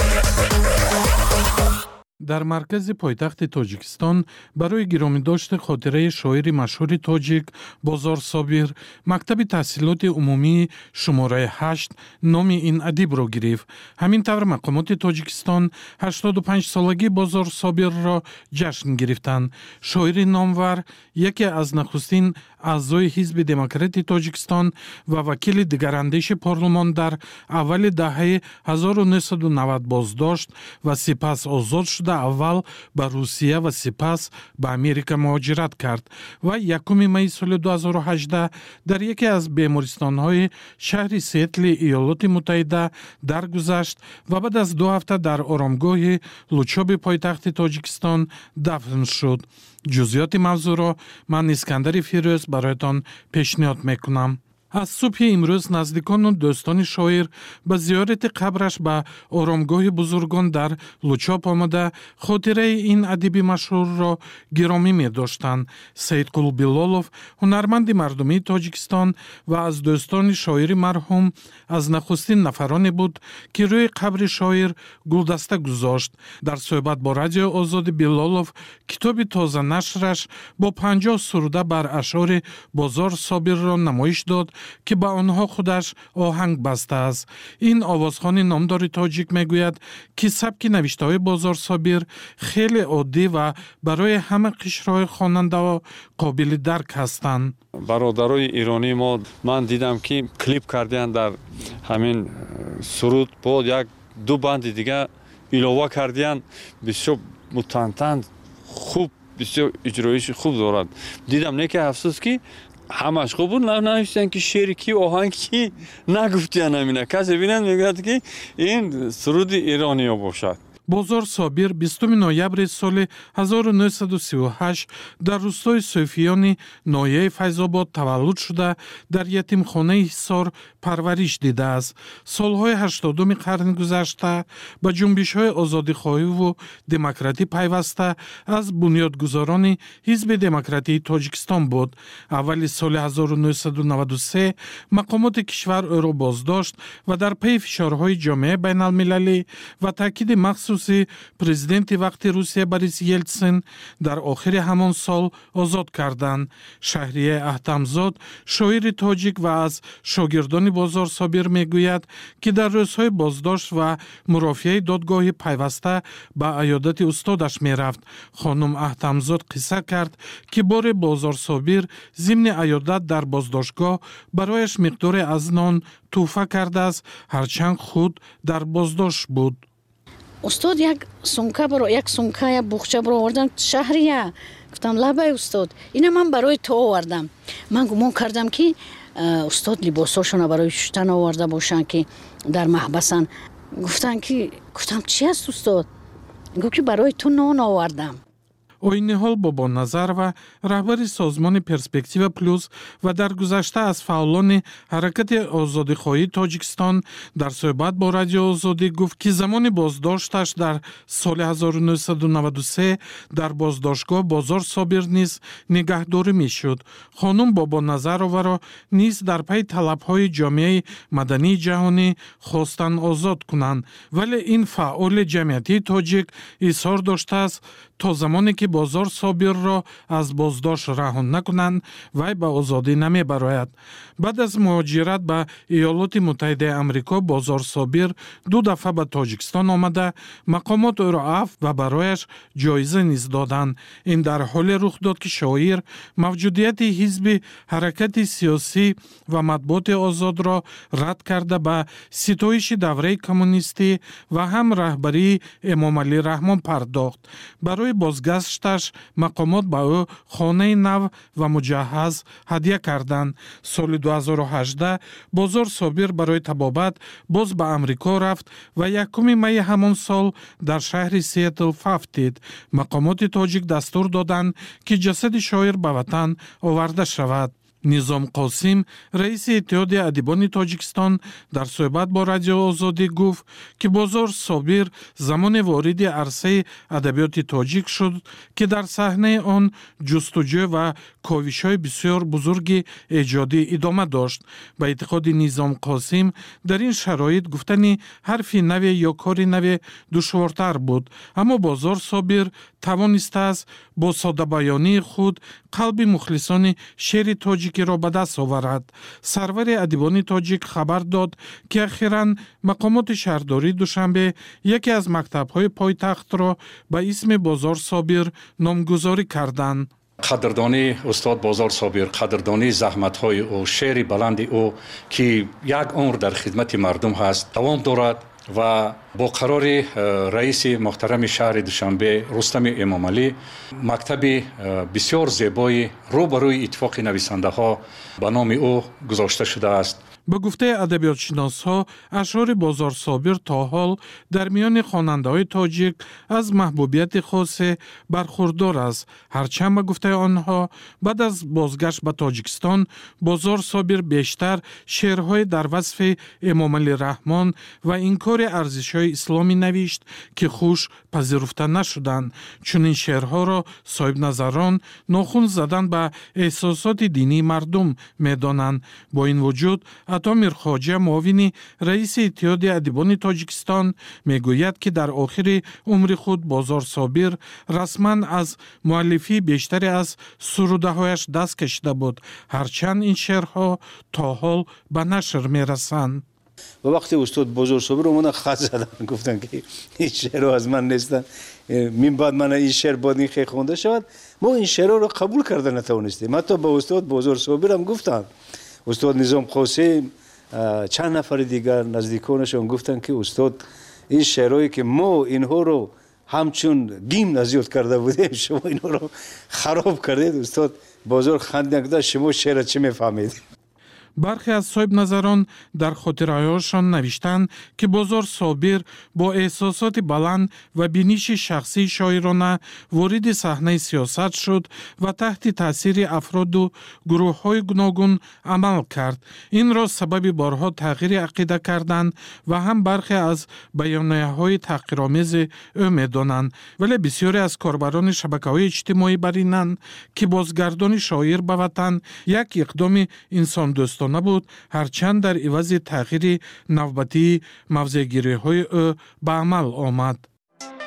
در مرکز پایتخت تاجیکستان برای گرامی داشت خاطره شاعر مشهور تاجیک بازار صابر مکتب تحصیلات عمومی شماره هشت نام این ادیب را گرفت. همین طور مقامات تاجیکستان هشتاد و پنج سالگی بازار صابر را جشن گرفتند. شاعر نامور یکی از نخستین اعضای حزب دموکرات تاجیکستان و وکیل دگراندیش پارلمان در اول دهه هزار و نهصد و نود بازداشت و سپس آزاد شد. اول به روسیه و سپس به امریکا مهاجرت کرد و یکم می سال دو هزار و هجده در یکی از بیمارستان‌های شهر سیاتل ایالات متحده درگذشت و بعد از دو هفته در آرامگاه لوچاب پایتخت تاجیکستان دفن شد. جزئیات موضوع را من اسکندر فیروز برایتان پیشنهاد میکنم. از صبح امروز نزدیکان و دوستان شاعر به زیارت قبرش به آرامگاه بزرگان در لوچاپ آمده خاطره این ادیب مشهور را گرامی می داشتند. سیدقول بیلالوف هنرمند مردمی تاجیکستان و از دوستان شاعر مرحوم از نخستین نفرانی بود که روی قبر شاعر گلدسته گذاشت. در صحبت با رادیو آزاد بیلالوف کتاب تازه نشرش با پنجاه سروده بر اشعار بازار صابر را نمایش داد که با آنها خودش آهنگ بسته است. این آوازخوان نامدار تاجیک میگوید که سبک نوشته‌های بازار صابر خیلی عادی و برای همه قشرهای خواننده ها قابل درک هستند. برادرای ایرانی ما من دیدم که کلیپ کردن در همین سرود با یک دو بند دیگه علاوه کردن بسیار متنتن خوب بسیار اجرایش خوب دارد. دیدم نه که افسوس که همش خوب بود ننوشتن که شعر کی آهنگ کی نگفتن همینه کسی بینن میگه که این سرود ایرانی ها باشد. بازار صابر بیستم نوامبر سال هزار و نهصد و سی و هشت در روستای صوفیان ناحیه فیض‌آباد تولد شده در یتیمخانه حصار پرورش دیده است. سالهای هشتادم قرن گذشته به جنبش‌های آزادی‌خواهی و دموکراتی پیوسته از بنیادگذاران حزب دموکراتی تاجیکستان بود. اول سال هزار و نهصد و نود و سه مقامات کشور او را بازداشت و در پی فشارهای جامعه بین‌المللی و تاکید مخصوص خصوصی پرزیدنت وقت روسیه بوریس یلتسین در آخر همان سال آزاد کردند. شهریه احتمزاد شاعر تاجیک و از شاگردان بازار صابر میگوید که در روزهای بازداشت و مرافعه دادگاه پیوسته به عیادت استادش میرفت. خانم احتمزاد قصه کرد که بار بازار صابر ضمن عیادت در بازداشتگاه برایش مقدار از نان توفه کرده است، هرچند خود در بازداشت بود. استاد یک سونکه برای یک سونکه یک بخچه برای آوردم شهریه. گفتم لبای استاد اینه من برای تو آوردم. من گمان کردم که استاد لباساشون برای شستن آورده باشن که در محبسن. گفتن که گفتم چی است استاد؟ گفت که برای تو نان آوردم. اوینهال بابا نظر و رهبر سازمان پرسپکتیو پلوس و در گذشته از فعالان حرکت آزادیخواهی تاجیکستان در صحبت با رادیو آزادی گفت که زمان بازداشتش در سال هزار و نهصد و نود و سه در بازداشتگاه بازار صابر نیز نگهداری میشد. خانم بابا نظر را نیز در پی طلب‌های جامعه مدنی جهانی خواستند آزاد کنند، ولی این فعال جمعیتی تاجیک اصرار داشته است تا زمانی که بازار صابر را از بازداشت رها نکنند وی به آزادی نمی براید. بعد از مهاجرت به ایالات متحده آمریکا بازار صابر دو دفعه به تاجیکستان آمده، مقامات او را عفو و برایش جایزه نیز دادند. این در حال رخ داد که شاعر موجودیت حزب حرکت سیاسی و مطبوعات آزاد را رد کرده به ستایش دوره کمونیستی و هم رهبری امام علی رحمان پرداخت. برای بازگشتش مقامات به او خانه نو و مجهز هدیه کردند. سال دو هزار و هجده بازار صابر برای طبابت باز به امریکا رفت و یکم می همان سال در شهر سیاتل فافتید. مقامات تاجیک دستور دادند که جسد شاعر به وطن آورده شود. نظام قاسم رئیس اتحاد ادیبان تاجیکستان در صحبت با رادیو آزادی گفت که بازار صابر زمان وارد عرصه ادبیات تاجیک شد که در صحنه آن جستجو و کاوش‌های بسیار بزرگ ایجادی ادامه داشت. به اعتقاد نظام قاسم در این شرایط گفتن حرفی نو یا کاری نو دشوارتر بود، اما بازار صابر توانسته است با ساده بیانی خود قلب مخلصان شعر تاجیکی را به دست آورد. سرور ادیبان تاجیک خبر داد که اخیراً مقامات شهرداری دوشنبه یکی از مکتب‌های پایتخت را به اسم بازار صابر نامگذاری کردند. قدردانی استاد بازار صابر، قدردانی زحمت‌های او، شعر بلند او که یک عمر در خدمت مردم هست دوام دارد و با قرار رئیس محترم شهر دوشنبه رستم امام علی مکتب بسیار زیبای روبروی اتفاق نویسنده ها به نام او گذاشته شده است. به گفته ادبیات شناس‌ها اشعار بازار صابر تا حال در میان خواننده‌های تاجیک از محبوبیت خاص برخوردار است. هرچند به گفته آنها بعد از بازگشت به تاجیکستان بازار صابر بیشتر شعرهای در وصف امام علی رحمان و انکار ارزش‌های اسلامی نوشت که خوش پذیرفته نشدند. چون این شعرها را صاحب نظران ناخن زدن به احساسات دینی مردم می‌دانند. با این وجود عطا میرخواجه معاون رئیس اتحاد ادیبان تاجیکستان میگوید که در آخر عمر خود بازار صابر رسما از مؤلفی بیشتری از سروده هایش دست کشیده بود، هرچند این شعرها تا حال به نشر میرسند. و وقتی استاد بازار صابر اومدن خط زدن گفتن که این شعر از من نیستن، من بعد من این شعر باید این خیلی خونده شود. ما این شعر رو قبول کردن نتوانستیم. حتی با استاد بازار صابر هم گفتن، استاد نظام قاسم چند نفر دیگر نزدیکانشون گفتن که استاد این شعرهایی که ما اینها رو همچون گیم نزیاد کرده بودیم شما اینها رو خراب کردید. استاد بازار خند نکرد شما شعر چه میفهمید؟ برخی از صاحب نظران در خاطرهایشان نوشتند که بازار صابر با احساسات بلند و بینش شخصی شاعرانه وارد صحنه سیاست شد و تحت تاثیر افراد و گروه های گوناگون عمل کرد. این را سبب بارها تغییر عقیده کردند و هم برخی از بیانیه های تحقیرآمیز او می‌دانند. ولی بسیاری از کاربران شبکه‌های اجتماعی برینند که بازگردان شاعر به وطن یک اقدام انسان دوستانه نبود، هرچند در عوض تغییر نوبتی موضع‌گیری‌های او به عمل آمد.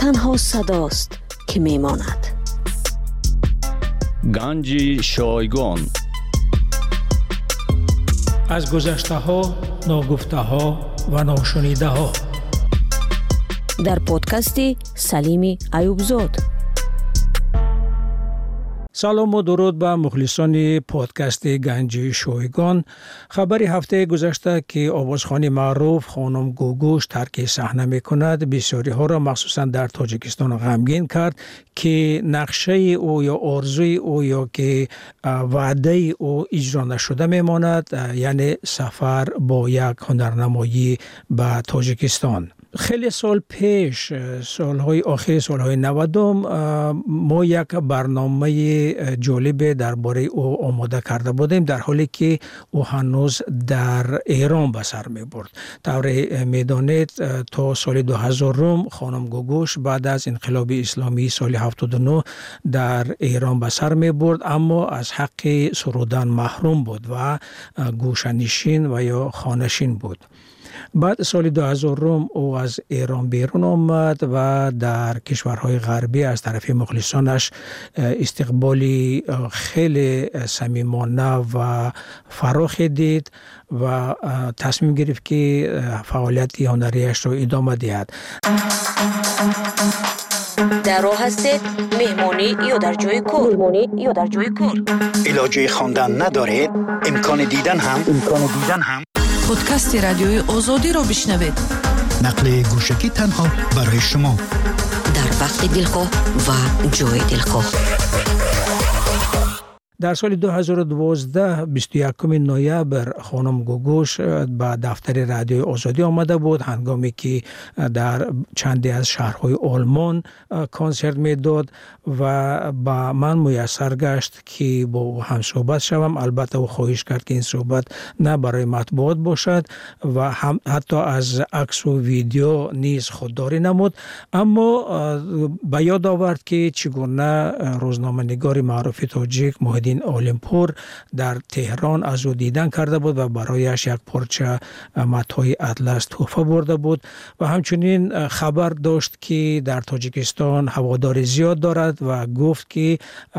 تنها صداست که میماند. گنج شایگان از گذشته ها، ناگفته ها و ناشنیده ها در پادکست سلیم ایوبزاد. سلام و درود به مخلصان پادکست گنج شایگان. خبری هفته گذشته که آوازخوان معروف خانم گوگوش ترک صحنه میکند بسیاری ها را مخصوصا در تاجیکستان غمگین کرد که نقشه او یا آرزوی او یا که وعده او اجرا نشده میماند، یعنی سفر با یک هنرنمایی به تاجیکستان. خیلی سال پیش، سالهای آخر سالهای نودم، ما یک برنامه جالب درباره او آماده کرده بودیم، در حالی که او هنوز در ایران به سر می برد. طور میدانید تا سال دو هزار خانم گوگوش بعد از انقلاب اسلامی سال هفتاد و نه در ایران به سر می برد، اما از حق سرودن محروم بود و گوشه‌نشین و یا خانه‌نشین بود. بعد سال دو هزار او از ایران بیرون آمد و در کشورهای غربی از طرف مخلصانش استقبالی خیلی صمیمانه و فراخی دید و تصمیم گرفت که فعالیت هنریش را ادامه دهد. در راه هستید مهمانی یا در جای کار؟ مهمانی یا در جای کار؟ علاجه خواندن ندارید؟ امکان دیدن هم؟ امکان دیدن هم؟ پادکست رادیوی آزادی را بشنوید. نقل گوشکی تنها برای شما در وقت دلخواه و جای دلخواه. در سال دو هزار و دوازده بیست و یکم نوامبر خانم گوگوش به دفتر رادیوی آزادی آمده بود، هنگامی که در چندی از شهرهای آلمان کنسرت میداد و با من میسر گشت که با او هم صحبت شوم. البته او خواهش کرد که این صحبت نه برای مطبوعات باشد و هم حتی از عکس و ویدیو نیز خودداری نمود، اما به یاد آورد که چگونه روزنامه‌نگار معروف تاجیک محیدین اولمپور در تهران از او دیدن کرده بود و برایش یک پارچه متاع اطلس تحفه برده بود و همچنین خبر داشت که در تاجیکستان هوادار زیاد دارد و گفت که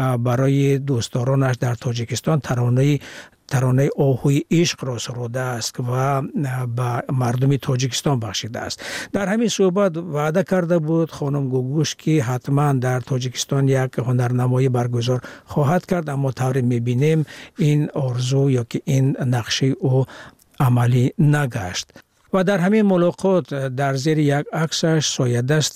برای دوستدارانش در تاجیکستان ترانه ترانه آهوی عشق را سروده است و به مردم تاجیکستان بخشیده است. در همین صحبت وعده کرده بود خانم گوگوش که حتما در تاجیکستان یک هنرنمایی برگزار خواهد کرد، اما طوری میبینیم این آرزو یا که این نقشه او عملی نگشت. و در همین ملاقات در زیر یک عکسش سایه دست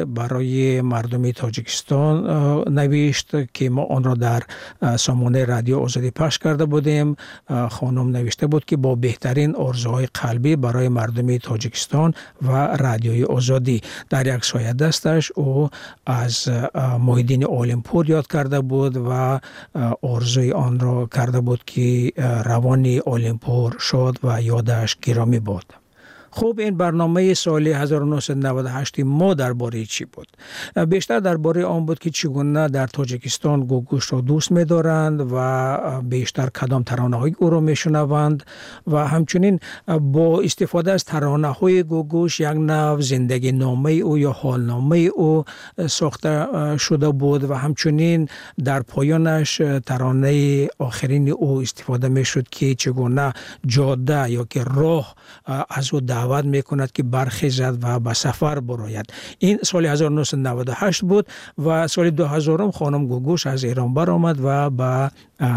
برای مردم تاجیکستان نوشت که ما آن را در سامانه رادیو آزادی پخش کرده بودیم. خانم نوشته بود که با بهترین آرزوهای قلبی برای مردم تاجیکستان و رادیوی آزادی. در یک سایه دستش او از محیدین اولمپور یاد کرده بود و آرزوی آن را کرده بود که روان اولمپور شد و یادش گرامی بود. خوب، این برنامه سال هزار و نهصد و نود و هشت ما درباره چی بود؟ بیشتر درباره آن بود که چگونه در تاجیکستان گوگوش را دوست می‌دارند و بیشتر کدام ترانه‌های او را می‌شنوند و همچنین با استفاده از ترانه‌های گوگوش یک نوع زندگی نامه او یا حالنامه او ساخته شده بود و همچنین در پایانش ترانه آخرین او استفاده می‌شد که چگونه جاده یا که راه از او دعوت میکند که برخیزد و به سفر براید. این سال هزار و نهصد و نود و هشت بود و سال دو هزار خانم گوگوش از ایران برآمد و به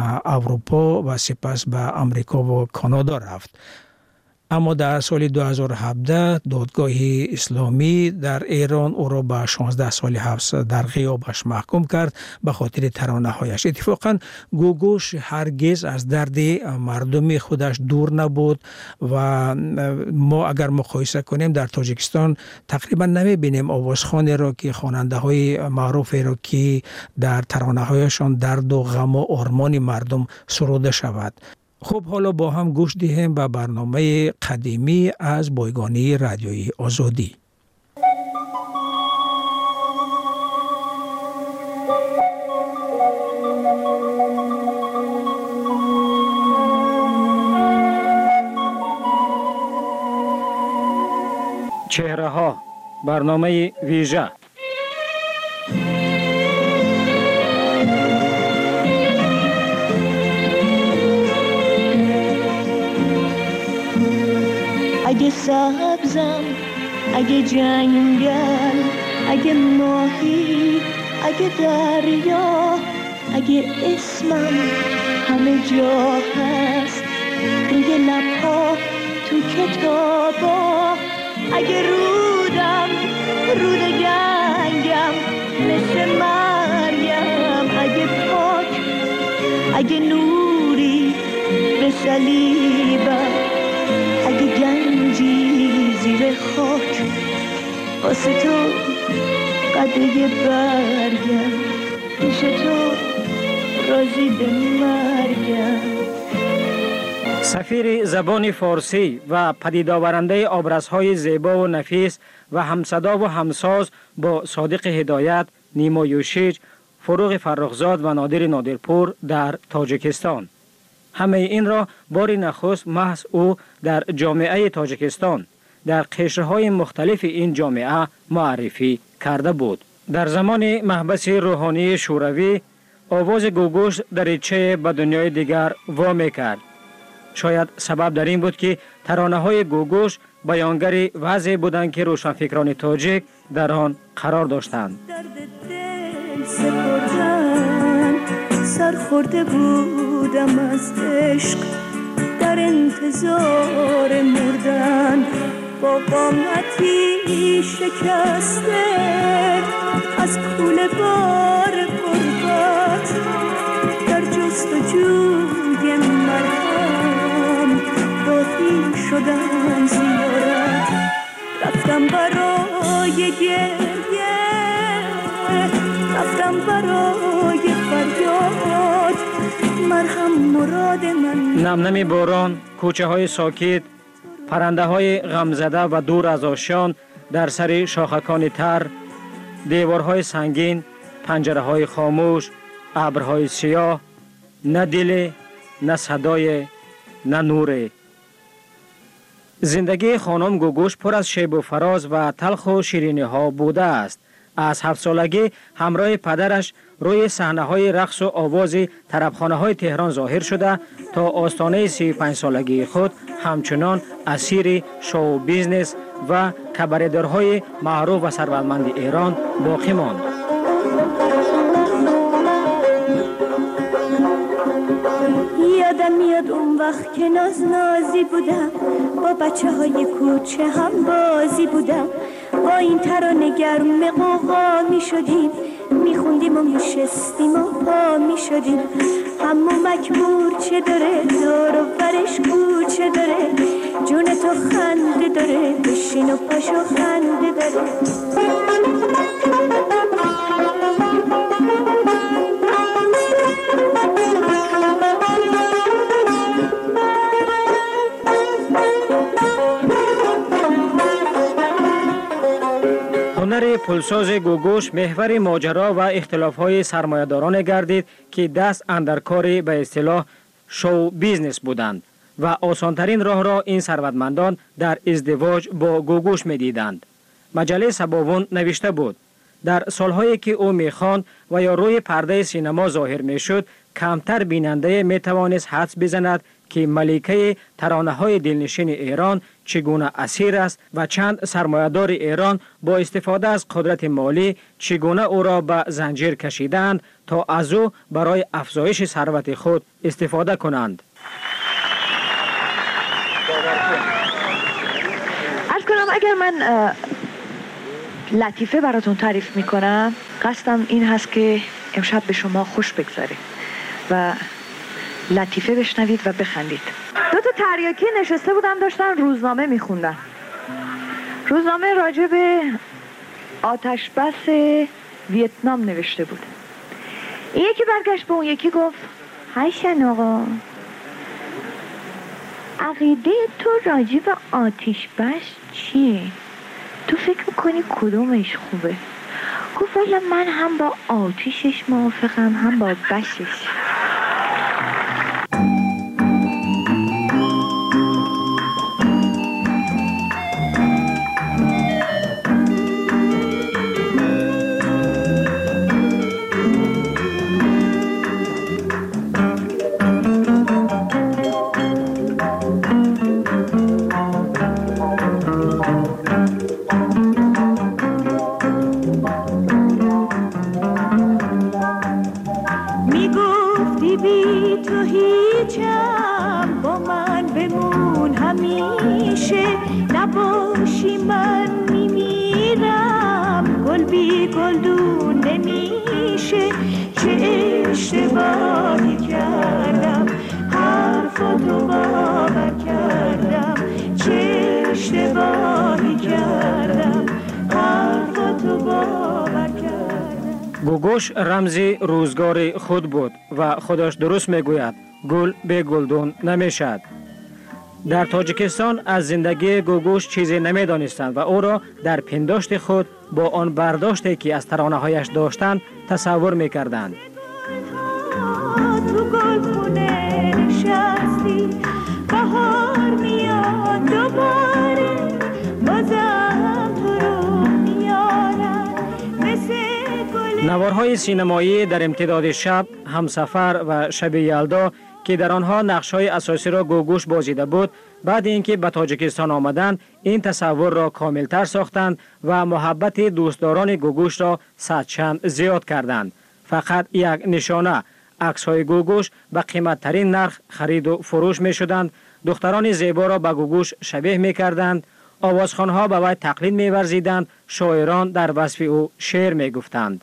اروپا و سپس به امریکا و کانادا رفت. اما در سال دو هزار و هفده دادگاه اسلامی در ایران او را به شانزده سال حبس در غیابش محکوم کرد به خاطر ترانه‌هایش. اتفاقا گوگوش هرگز از درد مردم خودش دور نبود و ما اگر مقایسه کنیم در تاجیکستان تقریبا نمی‌بینیم آوازخوانی را که خواننده‌های معروفی را که در ترانه‌هایشان درد و غم و آرمان مردم سروده شود. خب حالا با هم گوش دهیم به برنامه قدیمی از بایگانی رادیویی آزادی. چهره ها، برنامه ویژه. اگه سبزم، اگه جنگل، اگه ماهی، اگه دریا، اگه اسمم همه جا هست، روی لبها، تو کتابا، اگه رودم رود گنگم مثل مریم، اگه پاک، اگه نوری به صلیبم، اگه گنجی زیر خاک، واسه تو قده برگم، پیش تو راضی به مرگم. سفیر زبان فارسی و پدید آورنده آبرزهای زیبا و نفیس و همصدا و همساز با صادق هدایت، نیما یوشیج، فروغ فرخزاد و نادر نادرپور در تاجیکستان. همه این را بار نخست محض او در جامعه تاجیکستان در قشرهای مختلف این جامعه معرفی کرده بود. در زمان محبس روحانی شوروی آواز گوگوش دریچه به دنیای دیگر وا می‌کرد. شاید سبب در این بود که ترانه‌های گوگوش بیانگر وضعی بودند که روشنفکران تاجیک در آن قرار داشتند. سر خورده بودم از عشق، در انتظار مردن، با قامتی شکسته از کوله بار غربت، در جستجوی مرهم راهی شدم زیارت، رفتم برای گریه، رفتم برای فریاد، مرهم مراد من. نمنم باران، کوچه های ساکت، پرنده های غمزده و دور از آشیان در سر شاخکان تر، دیوارهای سنگین، پنجره های خاموش، ابرهای سیاه، نه دل، نه صدای، نه نور. زندگی خانم گوگوش پر از شیب و فراز و تلخ و شیرینی ها بوده است. از هفت سالگی همراه پدرش روی صحنه های رقص و آواز طربخانه های تهران ظاهر شده تا آستانه سی و پنج سالگی خود همچنان اسیر شو بیزنس و کباردارهای معروف و ثروتمند ایران باقی ماند. یادم میاد اون وقت که ناز نازی بودم، با بچه های کوچه هم بازی بودم، با این ترانه گرم قوقا می شدیم، می خوندیم و می شستیم و پا می شدیم. همو مکمور چه داره، دور و برش کوچه داره، جون تو خنده داره، بشین و پاشو خنده داره. هنر پلساز گوگوش محور ماجرا و اختلاف‌های سرمایه‌داران گردید که دست اندر کار به اصطلاح شو بیزنس بودند و آسانترین راه را این ثروتمندان در ازدواج با گوگوش می‌دیدند. مجله سباوون نوشته بود در سالهایی که او می‌خواند و یا روی پرده سینما ظاهر می‌شد، کمتر بیننده می‌توانست حدس بزند که ملکه ترانه‌های دلنشین ایران چگونه اسیر است و چند سرمایه‌دار ایران با استفاده از قدرت مالی چگونه او را به زنجیر کشیدند تا از او برای افزایش ثروت خود استفاده کنند. عرض کنم اگر من لطیفه براتون تعریف میکنم، قصدم این هست که امشب به شما خوش بگذاره و لطیفه بشنوید و بخندید. دو تا تریاکی نشسته بودن داشتن روزنامه میخوندن. روزنامه راجع به آتش بس ویتنام نوشته بود. این یکی برگشت به اون یکی گفت هیشن آقا، عقیده تو راجع به آتش بس چیه؟ تو فکر میکنی کدومش خوبه؟ گفت والا من هم با آتیشش موافقم هم با بشش. هیچم با من بمون همیشه نباشی من میمیرم گل بی گلدون نمیشه چه اشتباهی کردم حرفاتو باور کردم چه اشتباهی کردم حرفاتو باور کردم. گوگوش رمزی روزگار خود بود و خودش درست میگوید گل به گلدون نمیشد. در تاجیکستان از زندگی گوگوش چیزی نمیدانستند و او را در پنداشت خود با آن برداشتی که از ترانه هایش داشتند تصور میکردند. تو گل خونه نشستی بهار میاد دوباره بازم تو رو میارم مثل گل. نوارهای سینمایی در امتداد شب، همسفر و شب یلدا که در آنها نقش‌های اساسی را گوگوش بازیده بود، بعد اینکه به تاجیکستان آمدند این تصور را کاملتر ساختند و محبت دوستداران گوگوش را صدچند زیاد کردند. فقط یک نشانه عکس‌های گوگوش به قیمت‌ترین نرخ خرید و فروش می‌شدند. دختران زیبا را به گوگوش شبیه می‌کردند. آوازخوان‌ها به وی تقلید می‌ورزیدند. شاعران در وصف او شعر می‌گفتند.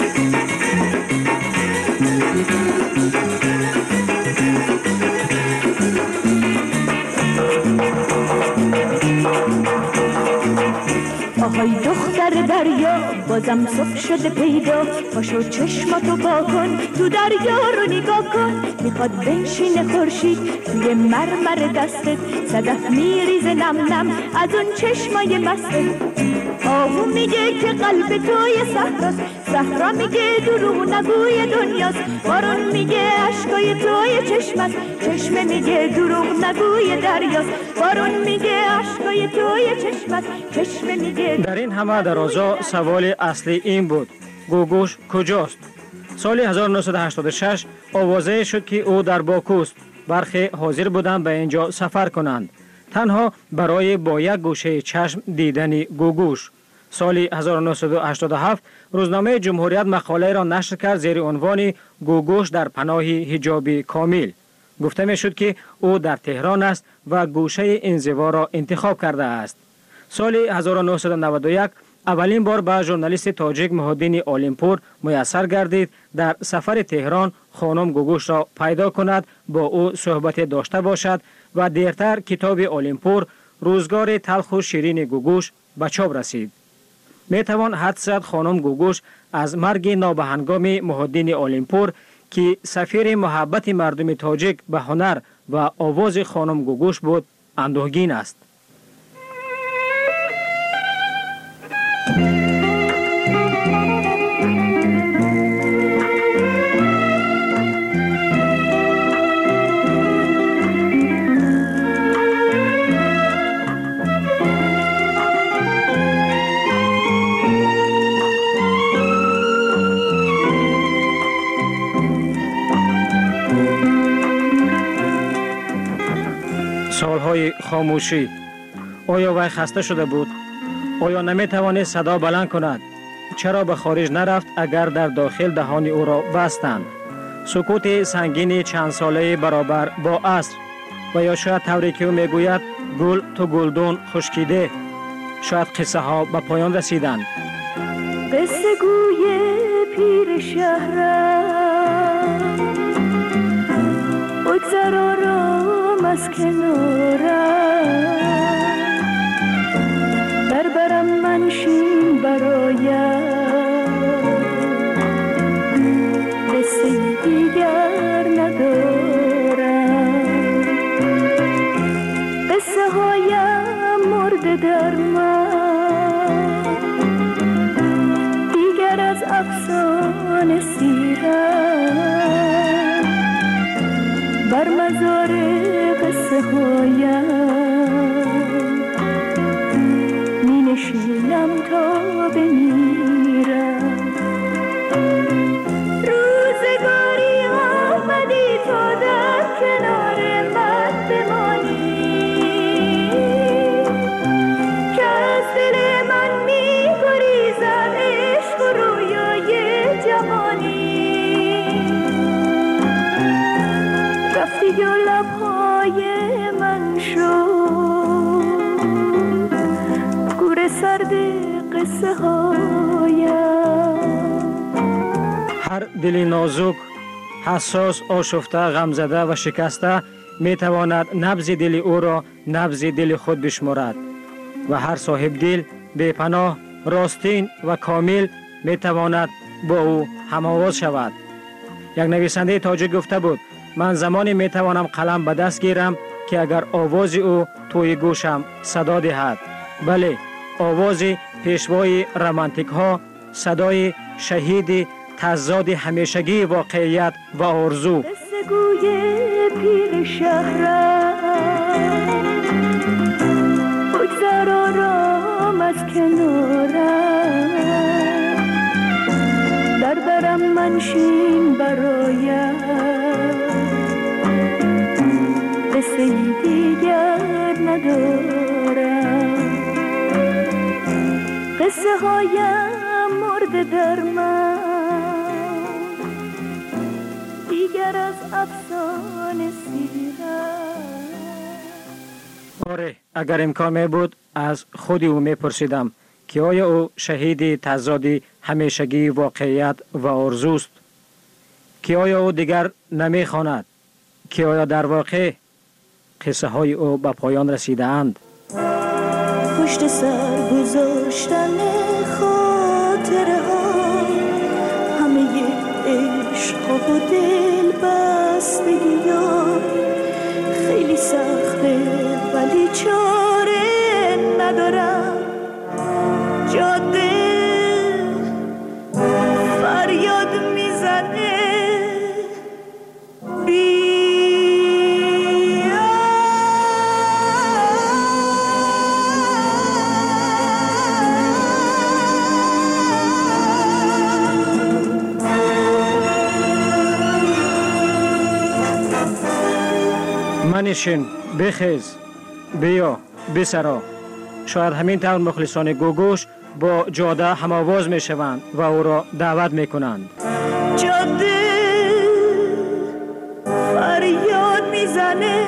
آهای دختر دریا بازم صبح شده پیدا پاشو چشماتو با کن تو دریا رو نگاه کن میخواد بنشینه خورشید توی مرمر دستت صدف میریزه نم نم از اون چشمای مستت آهو میگه که قلب توی صحراست صحرا میگه دروغ نگوی دنیاست بارون میگه اشکای توی چشمت چشمه میگه دروغ نگوی دریاست بارون میگه اشکای توی چشمت چشمه میگه. در این همه درازا سوال اصلی این بود گوگوش کجاست؟ سال هزار و نهصد و هشتاد و شش آوازه شد که او در باکوست. برخی حاضر بودند به اینجا سفر کنند تنها برای با یک گوشه چشم دیدن گوگوش. سال هزار و نهصد و هشتاد و هفت روزنامه جمهوریت مقاله را نشر کرد زیر عنوان گوگوش در پناه حجاب کامل. گفته می شد که او در تهران است و گوشه انزوا را انتخاب کرده است. سال هزار و نهصد و نود و یک اولین بار به ژورنالیست تاجیک محی‌الدین عالمپور میسر گردید در سفر تهران خانم گوگوش را پیدا کند با او صحبت داشته باشد و دیرتر کتاب عالمپور روزگار تلخ و شیرین گوگوش به چاپ رسید. می توان حدس زد خانم گوگوش از مرگ نابهنگام محی‌الدین عالمپور که سفیر محبت مردم تاجیک به هنر و آواز خانم گوگوش بود اندوهگین است. سالهای خاموشی. آیا وی خسته شده بود؟ آیا نمی توانست صدا بلند کند؟ چرا به خارج نرفت اگر در داخل دهان او را بستند؟ سکوت سنگین چند ساله برابر با عصر و یا شاید طوری که او میگوید گل تو گلدون خشکیده. شاید قصه ها به پایان رسیدند. قصه گوی پیر شهرم بگذر آرام از کنارم در برم منشین برایم قصه دیگر ندارم قصه هایم مرده در من دیگر از افسانه سیرم بر مزار قصه هایم می نشینم تا بمیرم. روزگاری آمدی تا در کنار من بمانی که از دل من می گریزد عشق و رویای جوانی. دل نازک، حساس، آشفته، غمزده و شکسته می تواند نبض دل او را نبض دل خود بشمارد و هر صاحب دل بی پناه، راستین و کامل می تواند با او هم‌آواز شود. یک نویسنده تاجیک گفته بود: من زمانی می توانم قلم به دست گیرم که اگر آواز او توی گوشم صدا دهد. بله، آواز پیشوای رمانتیک ها، صدای شهید تضاد همیشگی واقعیت و آرزو. گوی پیر شهرم بگذر آرام از کنارم، در برم منشین برایم، قصه دیگر ندارم، قصه هایم مرده در من دیگر از افسانه سیرم. آره، اگر امکان می بود از خودی او می پرسیدم که آیا او شهید تضاد همیشگی واقعیت و آرزوست، که آیا او دیگر نمی خواند، که آیا در واقع قصه های او به پایان رسیده اند. پشت سر گذاشتن خاطره ها، همه عشق و دل بستگی ها خیلی سخته ولی چاره ندارم. جاده فریاد میزنه منشین، بخیز، بیا، بسرا. شاید همین طور مخلصان گوگوش با جاده هم‌آواز می شوند و او را دعوت می کنند. جاده فریاد می زنه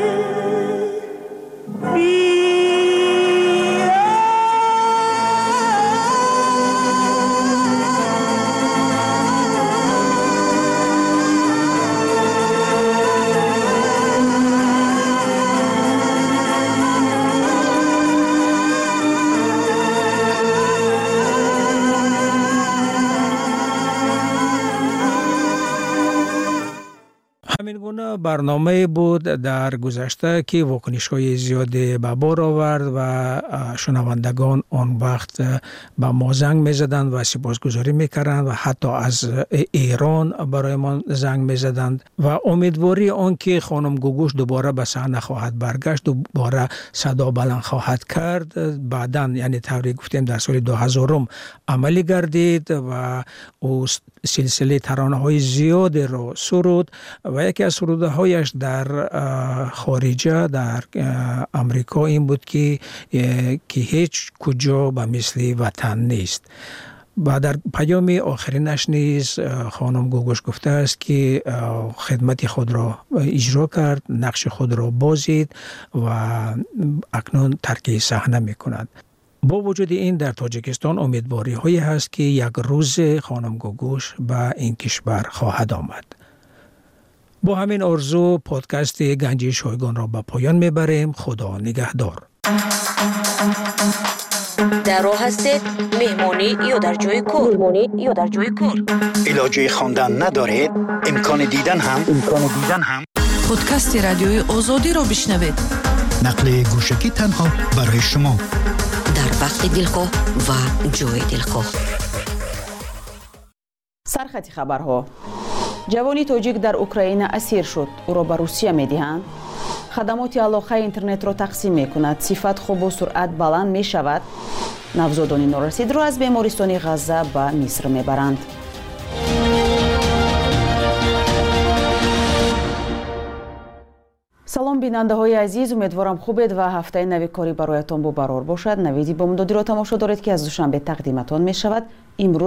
برنامه بود در گذشته که واکنش‌های زیادی به بار آورد و شنوندگان آن وقت به ما زنگ می‌زدند و سپاسگزاری می‌کردند و حتی از ایران برای ما زنگ می‌زدند و امیدواری آن که خانم گوگوش دوباره به صحنه خواهد برگشت، دوباره صدا بلند خواهد کرد. بعداً یعنی طوری گفتیم در سال دو هزار عملی گردید و او سلسله ترانه‌های زیادی را سرود و یکی از سرودهایش در خارجه در امریکا این بود که که هیچ کجا به مثل وطن نیست. و در پیام آخرینش نیز خانم گوگوش گفته است که خدمت خود را اجرا کرد، نقش خود را بازید و اکنون ترک صحنه می کند. با وجود این در تاجیکستان امیدواری هایی هست که یک روز خانم گوگوش به این کشور خواهد آمد. با همین آرزو پادکست گنجی شایگان را به پایان میبریم. خدا نگهدار. در راه هستید مهمانی یا در جای کار؟ مهمانی یا در جای کار؟ علاجه خواندن ندارید؟ امکان دیدن هم امکان دیدن هم پادکست رادیوی آزادی را بشنوید. نقل گوشکی تنها برای شما در وقت دلخواه و جای دلخواه. سرخط خبرها: جوانی تاجیک در اوکراین اسیر شد، او را به روسیه می‌دهند. خدمات علاقه اینترنت را تقسیم می‌کند، صفت خوب و سرعت بلند می‌شود. نوزادان نورسید را از بیمارستان غزه به مصر می‌برند. سلام بیننده های عزیز، امیدوارم خوبید و هفته نوی کاری برایتان با برار باشد. نویدی با مدادی را تماشا دارید که از دوشنبه تقدیمتان می شود. امروز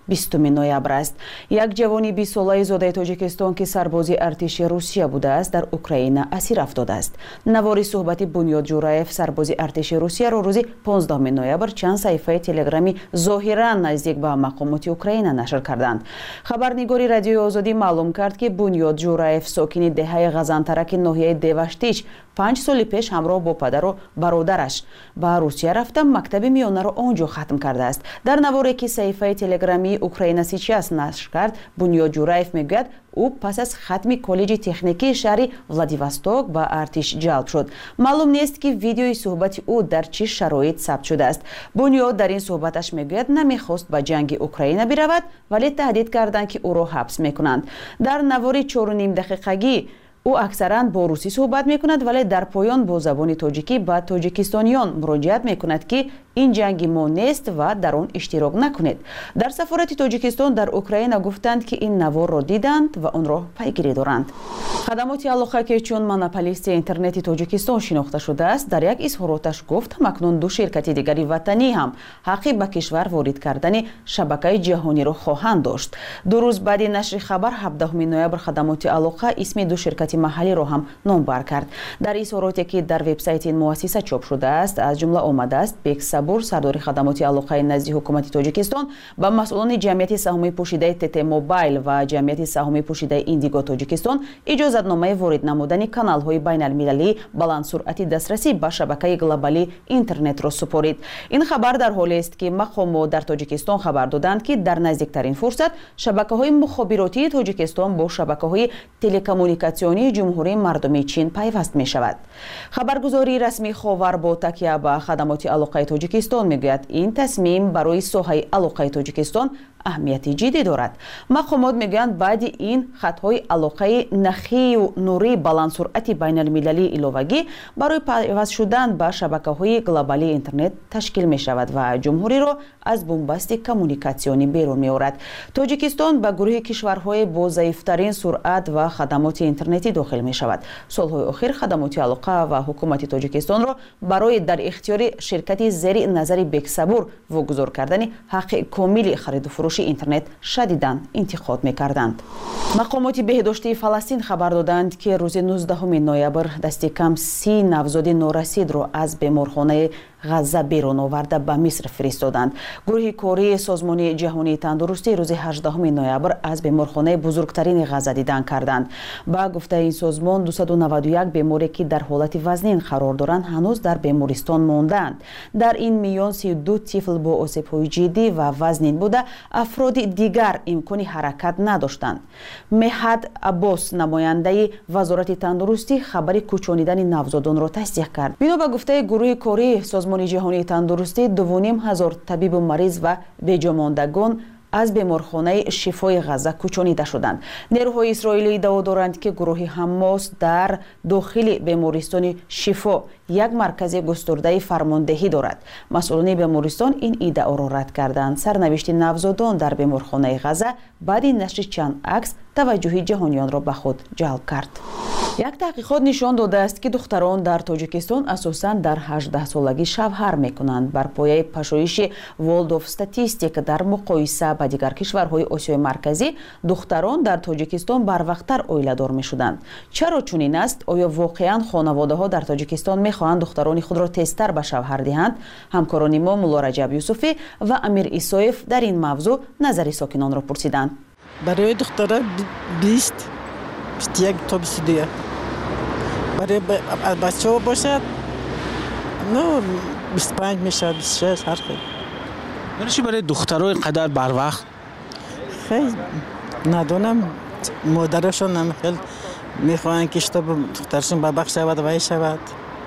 بیستم نوامبر است. یک جوانی بیست ساله زاده تاجیکستان که سرباز ارتش روسیه بوده است در اوکراین اسیر افتاده است. نوار صحبت بنیاد جورایف سرباز ارتش روسیه را روز پانزدهم نوامبر چند صفحه تلگرامی ظاهرا نزدیک به مقامات اوکراین نشر کردند. خبرنگاری رادیوی آزادی معلوم کرد که بنیاد جورایف ساکن دهه غزنترک ناحیه دیوشتیچ پنج سال پیش همراه با پدر و برادرش به روسیه رفته مکتب میانه را آنجا ختم کرده است. در نواری که صفحه تلگرامی اوکراین سیچیاس نشر کرد، بنیاد جورایف میگوید او پس از ختم کالج تکنیکی شهر ولادیواستوک به ارتش جلب شد. معلوم نیست که ویدیوی صحبت او در چه شرایط ثبت شده است. بنیاد در این صحبتش میگوید نمیخواست به جنگ اوکراین برود ولی تهدید کردند که او را حبس میکنند. در نواری چهار و نیم دقیقگی او اکثرا با روسی صحبت میکند ولی در پایان با زبان تاجیکی به تاجیکستانیان مراجعت میکند که این جنگ ما نیست و در آن اشتراک نکنید. در سفارت تاجیکستان در اوکراین گفتند که این نوار را دیدند و آن را پیگیری دارند. خدمات علاقه که چون مونوپولیست اینترنت تاجیکستان شناخته شده است، در یک اظهاراتش گفت همکنون دو شرکت دیگری وطنی هم حقی به کشور وارد کردن شبکه جهانی را خواهند داشت. دو روز بعد نشر خبر هفدهم نوامبر خدمات علاقه اسم دو شرکت محلی را هم نامبر کرد. در اظهاراتی که در وبسایت این مؤسسه چاپ شده است از جمله آمده است بیگ صبور سردار خدمات علاقه نزد حکومت تاجیکستان با مسئولان جمعیت سهامی پوشیده تت موبایل و جمعیت سهامی پوشیده ایندیگو تاجیکستان اجازتنامه وارد نمودن کانال های بین المللی بلند سرعت دسترسی به شبکه گلوبالی اینترنت را سپارید. این خبر در حالی است که مقامات در تاجیکستان خبر دادند که در نزدیکترین فرصت شبکه های مخابراتی تاجیکستان با شبکه های تلکمونیکاسیونی جمهوری مردمی چین پیوست می شود. خبرگزاری رسمی خاور با تکیه به خدمات علاقه تاجیکستان میگوید این تصمیم برای ساحه علاقه تاجیکستان اهمیت جدی دارد. مقامات میگویند بعد این خطهای علاقه نخی و نوری بلند سرعت بین المللی ایلوگی برای پیوست شدن به شبکه های گلوبالی اینترنت تشکیل می شود و جمهوری را از بنبست کمونیکاسیونی بیرون می آورد. تاجیکستان به گروه کشورهای با ضعیفترین سرعت و خدمات اینترنتی داخل می شود. سالهای اخیر خدمات علاقه و حکومت تاجیکستان را برای در اختیار شرکت زیر نظر بیگ صبور واگذار کردن حق کامل خرید و فروش اینترنت شدیداً انتقاد می‌کردند. مقامات بهداشتی فلسطین خبر دادند که روز نوزدهم نوامبر دست کم سی نوزاد نورسید را از بیمارخانه غزه بیرون آورده به مصر فرستادند. گروه کاری سازمان جهانی تندرستی روز هجدهم نوامبر از بیمارخانه بزرگترین غزه دیدن کردند. با گفته این سازمان دویست و نود و یک بیماری که در حالت وزنین قرار دارند هنوز در بیمارستان ماندند. در این میان سی و دو طفل با آسیب‌های جدی و وزنین بوده، افراد دیگر امکان حرکت نداشتند. مهد عباس نماینده وزارت تندرستی خبر کوچانیدن نوزادان را تصدیق کرد. بنا به گفته گروه کاری سازمان جهانی تندرستی دو و نیم هزار طبیب و مریض و بجاماندگان از بیمارخانه شفای غزه کوچانیده شدند. نیروهای اسرائیلی ادعا دارند که گروه حماس در داخل بیمارستان شفا یک مرکز گسترده فرماندهی دارد. مسئولان بیمارستان این ادعا را رد کردند. سرنوشت نوزادان در بیمارخانه غزه بعد نشر چند عکس توجه جهانیان را به خود جلب کرد. یک تحقیقات نشان داده است که دختران در تاجیکستان اساساً در هجده سالگی شوهر میکنند. بر پایه پژوهش ورلد اف استاتستیک در مقایسه با دیگر کشورهای آسیای مرکزی، دختران در تاجیکستان بروقتر اویله‌دار میشدند. چرا چنین است؟ آیا واقعاً خانواده ها در تاجیکستان میخواهند دختران خود را تیزتر به شوهر دهند؟ همکاران ما مولا رجب یوسفی و امیر ایسایف در این موضوع نظر ساکنان را پرسیدند. برای دخترها بیست بیست و یک تا بیست و دو، برای بچه ها باشد نه بیست و پنج میشه، بیست و شش هر خیلی. برای چی برای دخترها اینقدر بر وقت؟ خیلی ندانم، مادرشون هم خیلی میخواهند که اشتاب دخترشون ببخ شود و شود،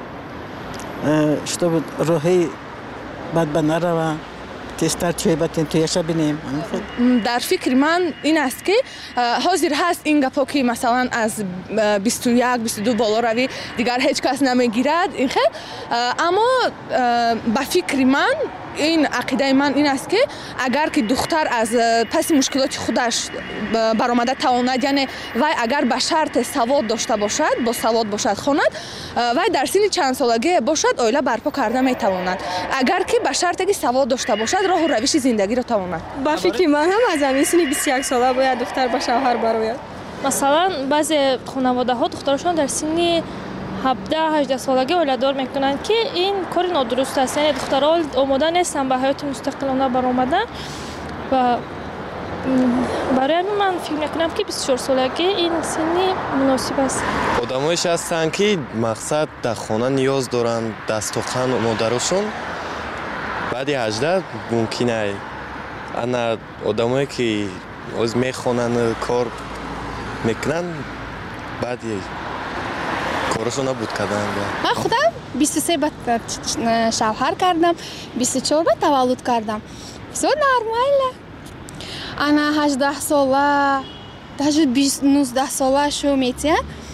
اشتاب روحی بد به نروه، تستر چه باتیم تویش بینیم. در فکر من این است که حاضر هست این گپا که مثلا از بیست و یک بیست و دو بالا روی دیگر هیچ کس نمیگیرد این خیلی، اما به فکر من این عقیده من این است که اگر که دختر از پس مشکلات خودش برآمده تواند، یعنی وای اگر به شرط سواد داشته باشد، با سواد باشد خواند، وای در سن چند سالگی باشد اویله برپا کرده میتواند. اگر که به شرطی که سواد داشته باشد راه و روش زندگی را تواند. با فکر من هم از همین سن بیست و یک ساله باید دختر به شوهر براید. مثلا بعضی خانواده ها دخترشون در سن هفده هجده سالگی ولادار میکنند که این کار نادرست است. یعنی دخترها آماده نیستن به حیات مستقلانه برآمدن و برای من فکر میکنم که بیست و چهار سالگی این سنی مناسب است. آدمایش هستند که مقصد در خانه نیاز دارند دستوخن مادرشون، بعد هجده ممکنه انا آدمایی که از میخوانن کار میکنن بعد کارشون نبود کردن. من خودم بیست و سه بعد شوهر کردم، بیست و چهار بعد تولد کردم. بسیار نرماله. انا هجده ساله даже نوزده ساله شو میتیم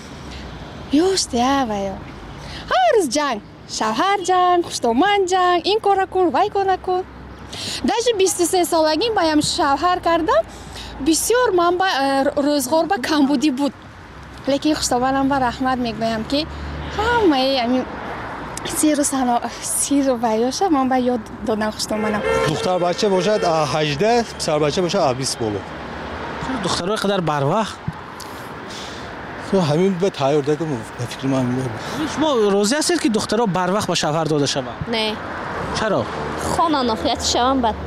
یوشته ویا هر روز جنگ، شوهر جنگ، خوشتومن جنگ، این کار کن وای کار کن. даже بیست و سه سالگی بایم شوهر کردم، بسیار من با روزگار با کمبودی بود. لیکن خوشتومنم با رحمت میگویم که همه همین سیر و سنا سیر و ویاشه من با یاد دادن خوشتومنم. دختر بچه باشد هجده، پسر بچه باشد بیست بالا. دخترای قدر بر وقت تو همین به تایید دادم به فکر من میاد. شما روزی هستید که دخترها بر وقت با شوهر داده شوند؟ نه. چرا؟ خانه نافیت شوند بعد.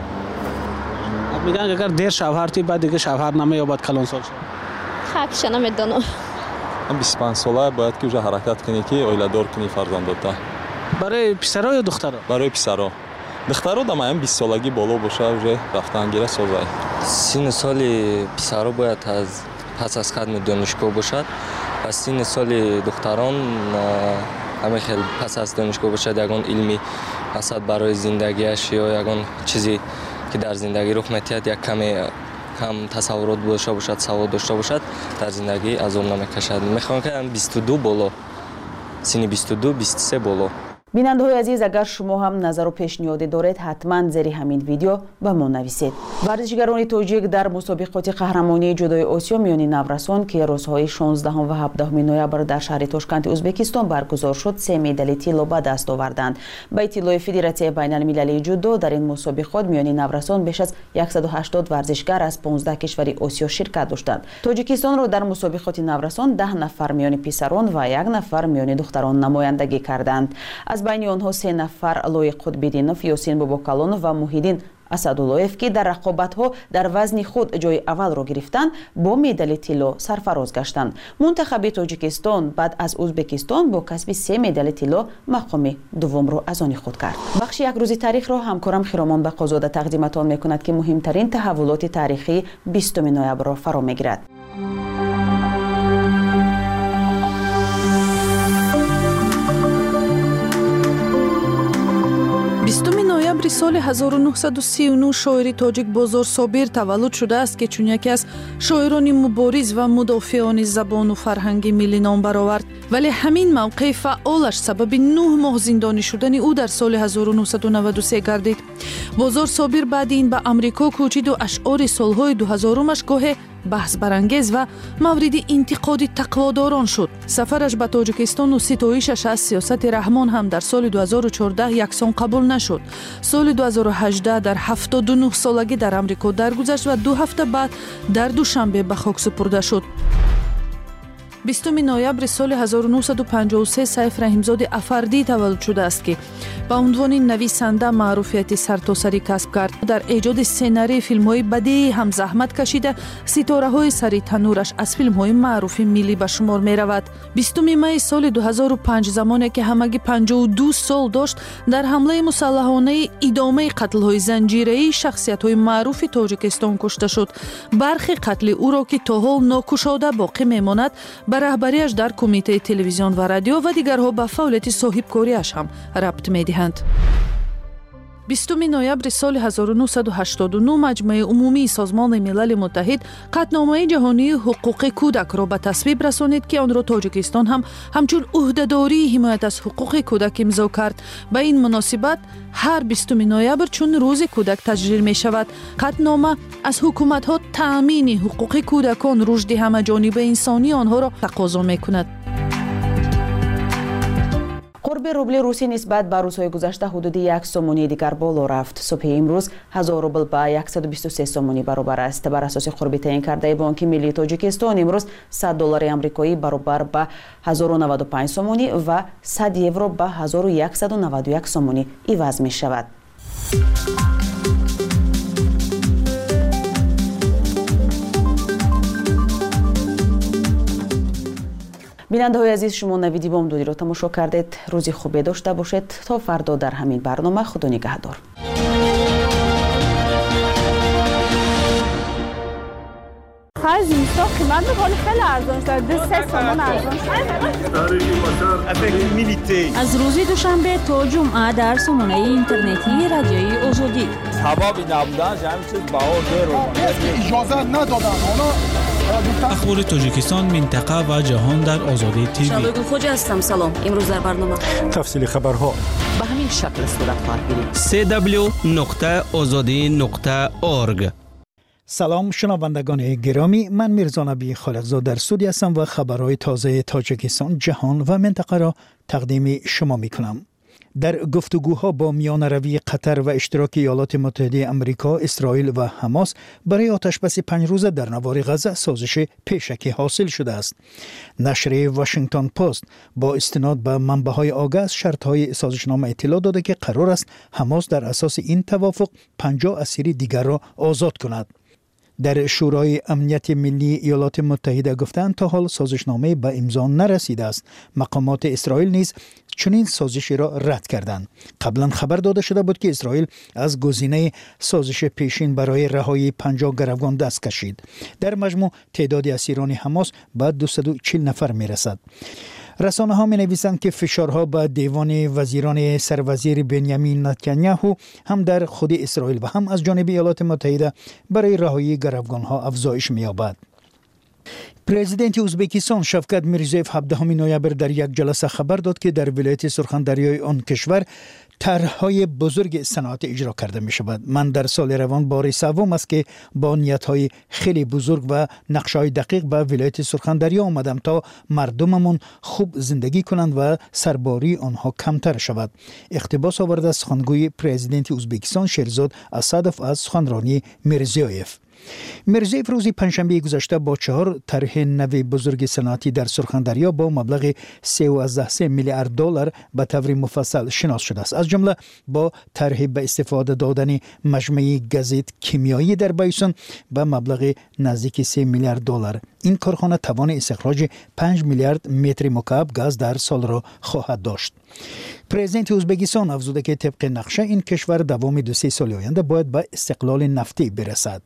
میگن اگر دیر شوهر تی بعد دیگه شوهر نمیابد کلان سال شد. حقش نمیدونم. بیست و پنج ساله باید که уже حرکت کنی که اویله دار کنی فرزند داده. برای پسرها یا دخترها؟ برای پسرها. دخترها دم بیست سالگی بالا باشه уже رفتن گیره سازه. سن سال پسرها باید از پس از ختم دانشگاه باشد و سن سال دختران همه خیلی پس از دانشگاه باشد. یگان علمی هست برای زندگیش یا یگان چیزی که در زندگی رخ می‌دهد یک کمی کم تصورات داشته باشد، سواد داشته باشد، در زندگی عذاب نمی‌کشد. می‌خوام که بیست و دو بالا، سن بیست و دو بیست و سه بالا. بیننده‌های عزیز، اگر شما هم نظر و پیشنهادی دارید حتما زیر همین ویدیو به ما نویسید. ورزشگران تاجیک در مسابقات قهرمانی جودوی آسیا میانی نورسان که روزهای شانزده و هفده نوامبر در شهر تاشکند ازبکستان برگزار شد سه مدال طلا به دست آوردند. با اطلاع فدراسیون بین‌المللی جودو در این مسابقات میانی نورسان بیش از صد و هشتاد ورزشگر از پانزده کشور آسیا شرکت داشتند. تاجیکستان را در مسابقات نورسان ده نفر میانی پسران و یک نفر میانی دختران نمایندگی کردند. از بین آنها سه نفر لوی قطب‌الدینов، یاسین باباکالونов و موحیدین اسدالله‌ев که در رقابت‌ها در وزن خود جای اول را گرفتند با مدال طلا سرفراز گشتند. منتخب تاجیکستان بعد از ازبکستان با کسب سه مدال طلا مقام دوم را از آن خود کرد. بخش یک روزی تاریخ را همکارم خرامان بقازاده تقدیمتان می‌کند که مهمترین تحولات تاریخی بیستم نوامبر را فرا می‌گیرد. بیستم نوامبر سال هزار و نهصد و سی و نه شاعر تاجیک بازار صابر تولد شده است که چون یکی از شاعران مبارز و مدافعان زبان و فرهنگ ملی نام برآورد، ولی همین موقع فعالش سبب نه ماه زندانی شدن او در سال هزار و نهصد و نود و سه گردید. بازار صابر بعد این به امریکا کوچید و اشعار سالهای دو هزارمش گاه بحث برانگیز و مورد انتقاد تقواداران شد. سفرش به تاجیکستان و ستایشش از سیاست رحمان هم در سال دو هزار و چهارده یکسان قبول نشد. سال دو هزار و هجده در هفتاد و نه سالگی در امریکا درگذشت و دو هفته بعد در دوشنبه به خاک سپرده شد. بیستم نوامبر سال هزار و نهصد و پنجاه و سه سیف رحیمزاده افردی تولد شده است که با عنوان نویسنده معروفیت سرتاسری کسب کرد. در ایجاد سناریوی فیلم‌های بدیعی هم زحمت کشیده. ستاره‌های سری تنورش از فیلم‌های معروف ملی به شمار می‌رود. بیستم می سال دو هزار و پنج زمانی که همگی پنجاه و دو سال داشت، در حمله مسلحانه ادامه قتل‌های زنجیره‌ای شخصیت‌های معروف تاجیکستان کشته شد. برخی قتل او را که تا حال ناکشاده باقی می‌ماند به رهبریش در کمیته تلویزیون و رادیو و دیگرها به فعالیت صاحبکاریش هم ربط می‌دهند. بیستم نوامبر سال هزار و نهصد و هشتاد و نه مجمع عمومی سازمان ملل متحد قطعنامه جهانی حقوق کودک را به تصویب رسانید که آن را تاجیکستان هم همچون عهده‌داری حمایت از حقوق کودک امضا کرد. به این مناسبت هر بیستم نوامبر چون روز کودک تجلیل می شود. قطعنامه از حکومت ها تأمین حقوق کودکان، رشد همه‌جانبه انسانی آنها را تقاضا می کند. قرب روبل روسی نسبت به روزهای گذشته حدود یک سومونی دیگر بالا رفت. صبح امروز هزار روبل به صد و بیست و سه سومونی برابر است. بر اساس قرب تعیین کرده بانک ملی تاجیکستان امروز صد دلار آمریکایی برابر به هزار و نود و پنج سومونی و صد یورو به هزار و صد و نود و یک سومونی عوض می شود. بیننده های عزیز، شما نویدی بامدادی را تماشا کردید. روزی خوبی داشته باشید. تا فردا در همین برنامه. خدا نگهدار. خرج زمستان قیمت می‌کنه خیلی ارزان شده. دو سه تومان ارزان شده. از روز دوشنبه تا جمعه در سامانه اینترنتی رادیوی آزادی. سبب نبودنش همین چیز بها زیر اجازه ندادن. اخبار تاجیکستان، منطقه و جهان در آزادی تیوی. شادو خوجا هستم. سلام. امروز در برنامه تفصیل خبرها به همین شکل صورت خواهد گرفت. سی دبلیو نقطه آزادی نقطه اورگ. سلام شنوندگان گرامی، من میرزا نبی خالقزاد در استودیو هستم و خبرهای تازه تاجیکستان، جهان و منطقه را تقدیم شما میکنم. در گفتگوها با میانروی قطر و اشتراک ایالات متحده آمریکا، اسرائیل و حماس برای آتشبس پنج روزه در نوار غزه سازش پیشکی حاصل شده است. نشریه واشنگتن پست با استناد به منبع‌های آگاه از شرط‌های سازشنامه اطلاع داده که قرار است حماس در اساس این توافق پنجاه اسیر دیگر را آزاد کند. در شورای امنیت ملی ایالات متحده گفتند تا حال سازشنامه به امضا نرسیده است. مقامات اسرائیل نیز چنین سازشی را رد کردند. قبلا خبر داده شده بود که اسرائیل از گزینه سازش پیشین برای رهایی پنجاه گروگان دست کشید. در مجموع تعداد اسیران حماس به دویست و چهل نفر می رسد. رسانه ها می نویسند که فشارها به دیوان وزیران سروزیر بنیامین نتانیاهو هم در خود اسرائیل و هم از جانب ایالات متحده برای رهایی گروگان ها افزایش می یابد. پرزیدنت ازبکستان شفقت میرزیف هفدهم نوامبر در یک جلسه خبر داد که در ولایت سرخندریای آن کشور طرح‌های بزرگ صنعت اجرا کرده می شود. من در سال روان بار سوم است که با نیت‌های خیلی بزرگ و نقشه‌های دقیق به ولایت سرخندریا آمدم تا مردممون خوب زندگی کنند و سرباری آنها کمتر شود. اقتباس آورده از سخنگوی پرزیدنت ازبکستان شیرزاد اسدوف از سخنرانی میرزیوف. میرزیف روزی پنجشنبه گذشته با چهار طرح نوی بزرگ صنعتی در سرخندریا با مبلغ سیزده و سه میلیارد دلار به طور مفصل شناس شده است. از جمله با طرح به استفاده دادن مجمع گازیت کیمیایی در بایسون به مبلغ نزدیک سه میلیارد دلار. این کارخانه توان استخراج پنج میلیارد متر مکعب گاز در سال را خواهد داشت. پرزیدنت ازبکستان افزوده که طبق نقشه این کشور دوام دو سه سال آینده باید به استقلال نفتی برسد.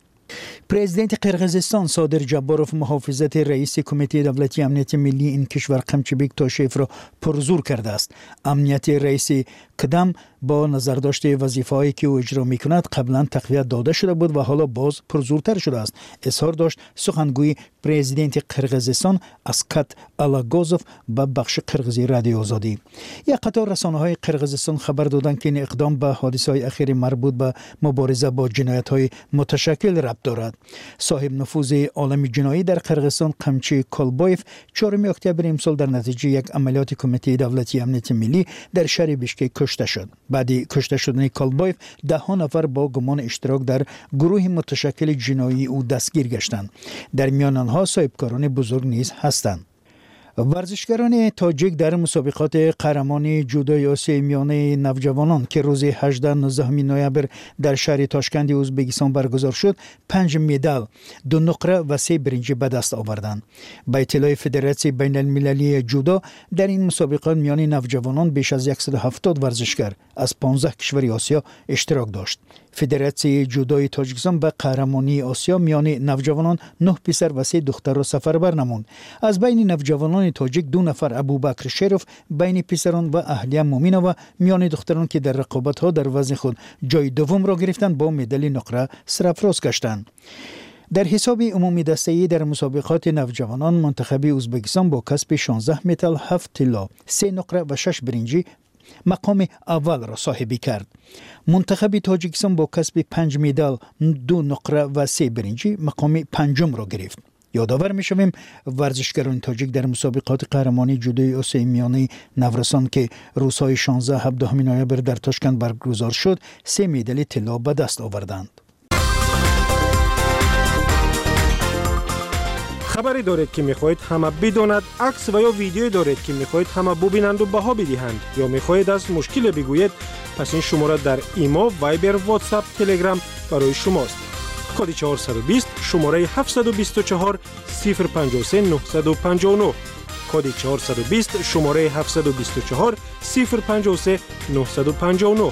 پرزیدنت قرقیزستان صادر جباروف محافظت رئیس کمیته دولتی امنیت ملی این کشور قمچبیک تاشیف را پرزور کرده است. امنیت رئیس کدام با نظرداشت وظیفه‌ای که او اجرا می‌کند قبلا تقویت داده شده بود و حالا باز پرزورتر شده است. اظهار داشت سخنگوی پرزیدنت قرقیزستان اسکات الاگوزوف به بخش قرقیزی رادیو آزادی. یک قطار رسانه‌های قرقیزستان خبر دادند که این اقدام به حادثه‌های اخیر مربوط به مبارزه با جنایت‌های متشکل ربط دارد. صاحب نفوذ عالم جنایی در قرقیزستان قمچی کولبایف چهارم اکتبر امسال در نتیجه یک عملیات کمیته دولتی امنیت ملی در شهر بیشکک کشته شد. بعد کشته شدن کولبایف ده ها نفر با گمان اشتراک در گروه متشکل جنایی او دستگیر گشتند. در میان آنها صاحبکاران بزرگ نیز هستند. ورزشکاران تاجیک در مسابقات قهرمانی جودوی آسیای میانه نوجوانان که روز هجدهم و نوزدهم نوامبر در شهر تاشکند ازبکستان برگزار شد، پنج مدال، دو نقره و سه برنج به دست آوردند. به اطلاع فدراسیون بین المللی جودو در این مسابقات میان نوجوانان بیش از صد و هفتاد ورزشکار از پانزده کشور آسیا اشتراک داشت. فدراسیون جودوی تاجیکستان به قهرمانی آسیا میان نوجوانان نه پسر و سه دختر را سفربر نمود. از بین نوجوانان تاجیک دو نفر ابوبکر شریف بین پسران و اهلیه مومینا و میان دختران که در رقابت ها در وزن خود جای دوم را گرفتند با مدال نقره سرافراز گشتند. در حساب عمومی دسته‌ای در مسابقات نوجوانان منتخب ازبکستان با کسب شانزده مدال، هفت طلا، سه نقره و شش برنجی مقام اول را صاحبی کرد. منتخب تاجیکستان با کسب پنج مدال، دو نقره و سه برنجی مقام پنجم را گرفت. یادآور می‌شویم ورزشکاران تاجیک در مسابقات قهرمانی جودوی آسیای میانه نورسان که روزهای شانزده و هفده نوامبر در تاشکند برگزار شد، سه مدال طلا به دست آوردند. خبری دارید که میخواهید همه بداند، عکس و یا ویدیویی دارید که میخواهید همه ببینند و بها بدهند، یا میخواهید از مشکل بگویید، پس این شماره در ایما، وایبر، واتساپ، تلگرام برای شماست. کد چهارصد و بیست شماره هفتصد و بیست و چهار صفر پنجاه و سه نهصد و پنجاه و نه. کد چهارصد و بیست شماره هفتصد و بیست و چهار صفر پنجاه و سه نهصد و پنجاه و نه.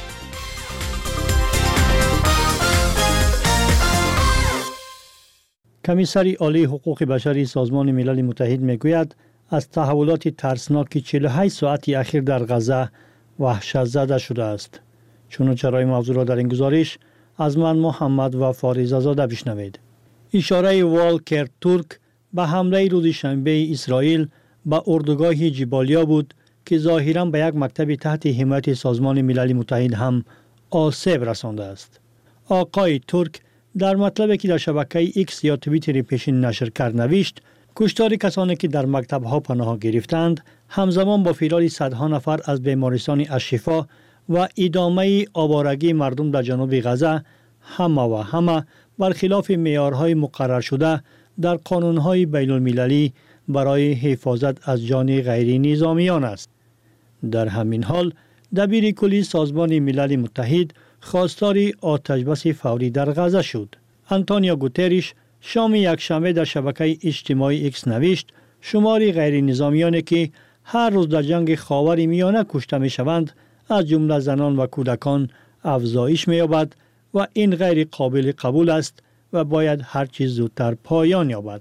کمیسر عالی حقوق بشری سازمان ملل متحد میگوید از تحولات ترسناک چهل و هشت ساعت اخیر در غزه وحشت زده شده است. چنانچه رای موضوع را در این گزارش از من محمد و فاریزه زاده بشنوید. اشاره والکر تورک به حمله روز شنبه اسرائیل به اردوگاه جبالیا بود که ظاهراً به یک مکتب تحت حمایت سازمان ملل متحد هم آسیب رسانده است. آقای تورک در مطلبی که در شبکه ایکس یا توییتر پیشین نشر کرد نوشت، کشتار کسانی که در مکتب‌ها پناه گرفتند همزمان با فرار صدها نفر از بیمارستان الشفا و ادامه آوارگی مردم در جنوب غزه همه و همه برخلاف معیارهای مقرر شده در قانون‌های بین‌المللی برای حفاظت از جان غیر نظامیان است. در همین حال دبیر کلی سازمان ملل متحد خواستار آتش‌بس فوری در غزه شد. آنتونیو گوتریش شام یکشنبه در شبکه اجتماعی ایکس نوشت شماری غیر نظامیانی که هر روز در جنگ خاور میانه کشته میشوند از جمله زنان و کودکان افزایش می‌یابد و این غیر قابل قبول است و باید هر چیز زودتر پایان یابد.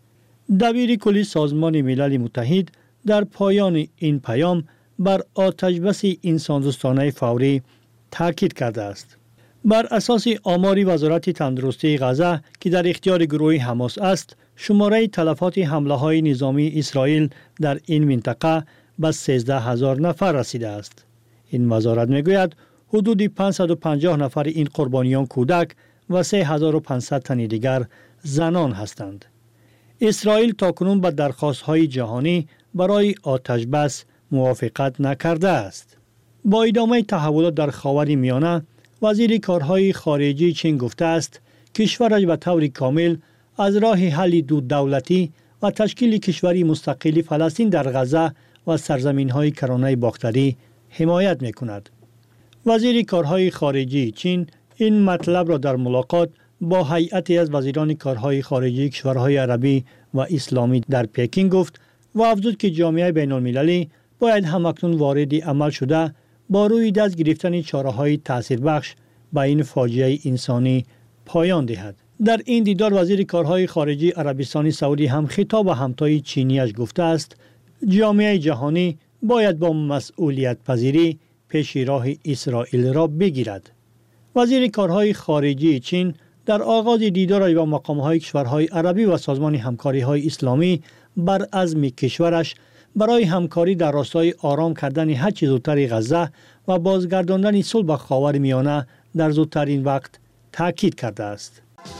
دبیر کلی سازمان ملل متحد در پایان این پیام بر آتش‌بس انسان‌دوستانه فوری تاکید کرده است. بر اساس آمار وزارت تندرستی غزه که در اختیار گروه حماس است، شماره تلفات حمله های نظامی اسرائیل در این منطقه به سیزده هزار نفر رسیده است. این وزارت میگوید حدود پانصد و پنجاه نفر این قربانیان کودک و سه هزار و پانصد تن دیگر زنان هستند. اسرائیل تاکنون به درخواست‌های جهانی برای آتش‌بس موافقت نکرده است. با ادامه تحولات در خاور میانه، وزیر کارهای خارجی چین گفته است کشورش به طور کامل از راه حل دو دولتی و تشکیل کشوری مستقل فلسطین در غزه و سرزمین‌های کرانه باختری حمایت می‌کند. وزیر کارهای خارجی چین این مطلب را در ملاقات با هیئتی از وزیران کارهای خارجی کشورهای عربی و اسلامی در پکین گفت و افزود که جامعه بین‌المللی باید همکنون وارد عمل شده با روی دست گرفتن چاره‌های تاثیربخش به این فاجعه انسانی پایان دهد. در این دیدار وزیر کارهای خارجی عربستان سعودی هم خطاب به همتای چینیش گفته است جامعه جهانی باید با مسئولیت پذیری پیش راه اسرائیل را بگیرد. وزیر کارهای خارجی چین در آغاز دیدارش با مقام‌های کشورهای عربی و سازمان همکاری‌های اسلامی بر عزم کشورش برای همکاری در راستای آرام کردن هر چه زودتر غزه و بازگرداندن صلح به خاورمیانه در زودترین وقت تاکید کرده است.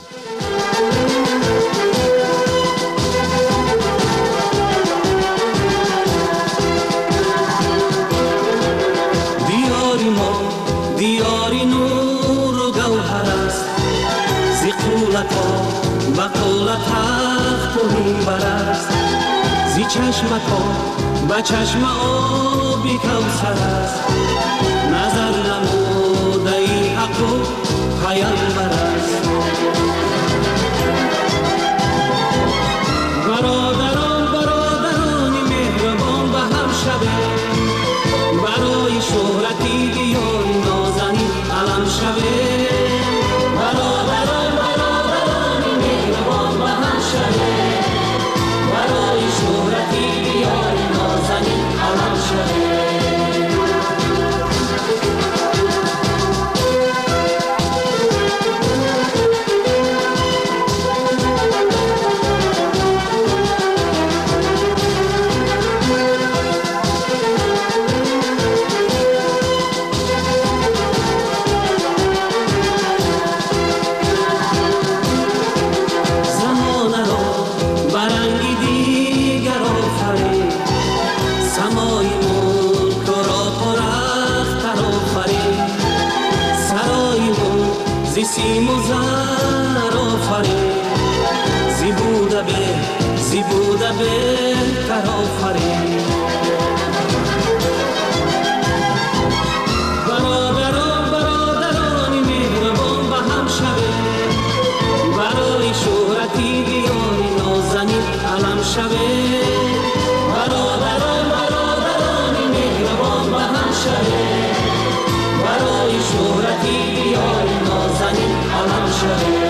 دیاری ما دیاری نور و گوهر است، زی قولتا و قولت تخت و منبر است، زی چشمتا و چشم آبی کوثر است، نظر نموده ای حق و پیامبر است. برادران برادران مهربان به هم شوه، برای شهرتی بیان نازنین علم شوه. شب ترافرین برادران برادران مهربان به هم شوه برای شهرتی دیاری نازنین علم شوه برادران برادران مهربان به هم شوه برای شهرتی دیاری نازنین علم شوه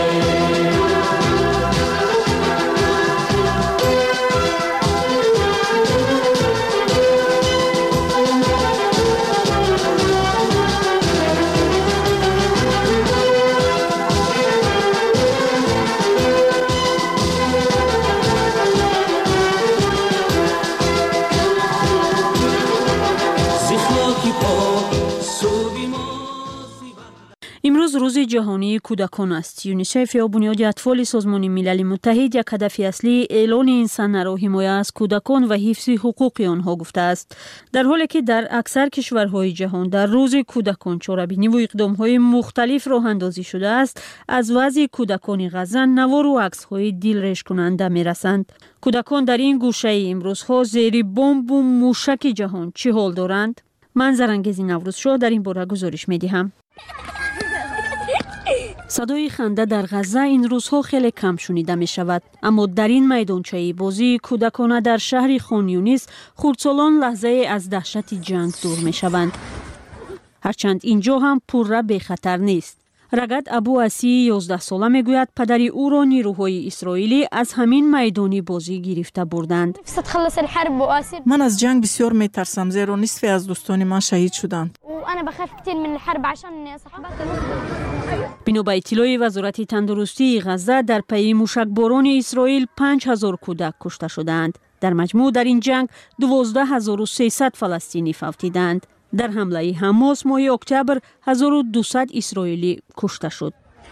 امروز روز جهانی کودکان است. یونیسف یا بنیاد اطفال سازمان ملل متحد یک هدف اصلی اعلان این سنه را حمایت از کودکان و حفظ حقوق آنها گفته است. در حالی که در اکثر کشورهای جهان در روز کودکان چاره‌بینی و اقدام‌های مختلف راه اندازی شده است، از وضع کودکان غزه نوار و عکس‌های دلرش کننده می‌رسند. کودکان در این گوشه امروزها زیر بمب و موشک جهان چه حال دارند؟ من زرنگیز نوروز شو در این باره گزارش می‌دهم. صدای خنده در غزه این روزها خیلی کم شنیده می شود، اما در این میدانچه بازی کودکانه در شهر خان یونس خردسالان لحظه از دهشت جنگ دور می شوند. هرچند اینجا هم پرره به خطر نیست. رگد ابو اسی یازده ساله می گوید پدر او را نیروهای اسرائیلی از همین میدانی بازی گرفته بردند. من از جنگ بسیار می ترسم زیرا نصف از دوستان من شهید شدند. بنا به اطلاع وزارت تندرستی غزه در پی موشکباران اسرائیل پنج هزار کودک کشته شدند. در مجموع در این جنگ دوازده هزار و سیصد فلسطینی فوتیدند. در حمله حماس ماه اکتبر هزار و دویست اسرائیلی کشته شد.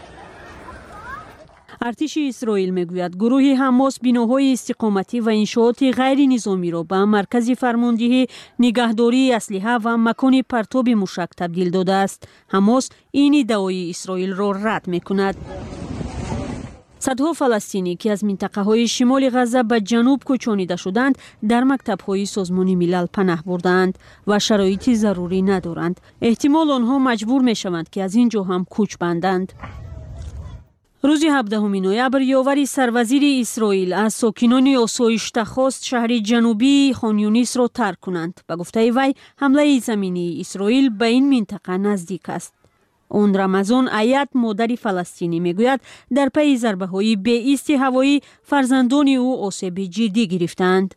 ارتش اسرائیل میگوید گروه حماس بناهای استقامتی و انشاءات غیر نظامی را به مرکز فرماندهی نگهداری اسلحه و مکان پرتاب موشک تبدیل داده است. حماس این ادعای اسرائیل را رد میکند. صدها فلسطینی که از منطقه های شمال غزه به جنوب کوچانیده شدند در مکتب های سازمان ملل پناه بردند و شرایط ضروری ندارند. احتمال آنها مجبور می شوند که از اینجا هم کوچ بندند. روز هفدهم نوامبر یاور سروزیر اسرائیل از ساکنان آسایشته خواست شهر جنوبی خان یونس را ترک کنند. به گفته وی حمله زمینی اسرائیل به این منطقه نزدیک است. اون رمضان آیت مادر فلسطینی میگوید در پی ضربه های به ایست هوایی فرزندان او آسیب جدی گرفتند.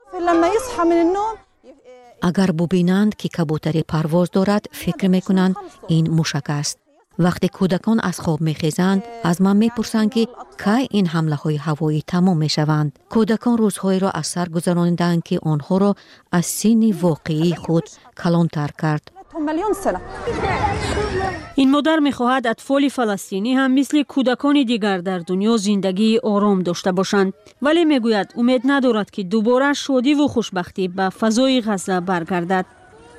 اگر ببینند که کبوتر پرواز دارد فکر میکنند این موشک است. وقتی کودکان از خواب میخیزند از من میپرسند که کی این حمله های هوایی تمام میشوند. کودکان روزهایی را از سر گذراندند که آنها را از سن واقعی خود کلانتر کرد. این مادر میخواهد اطفال فلسطینی هم مثل کودکان دیگر در دنیا زندگی آرام داشته باشند، ولی میگوید امید ندارد که دوباره شادی و خوشبختی به فضای غزه برگردد.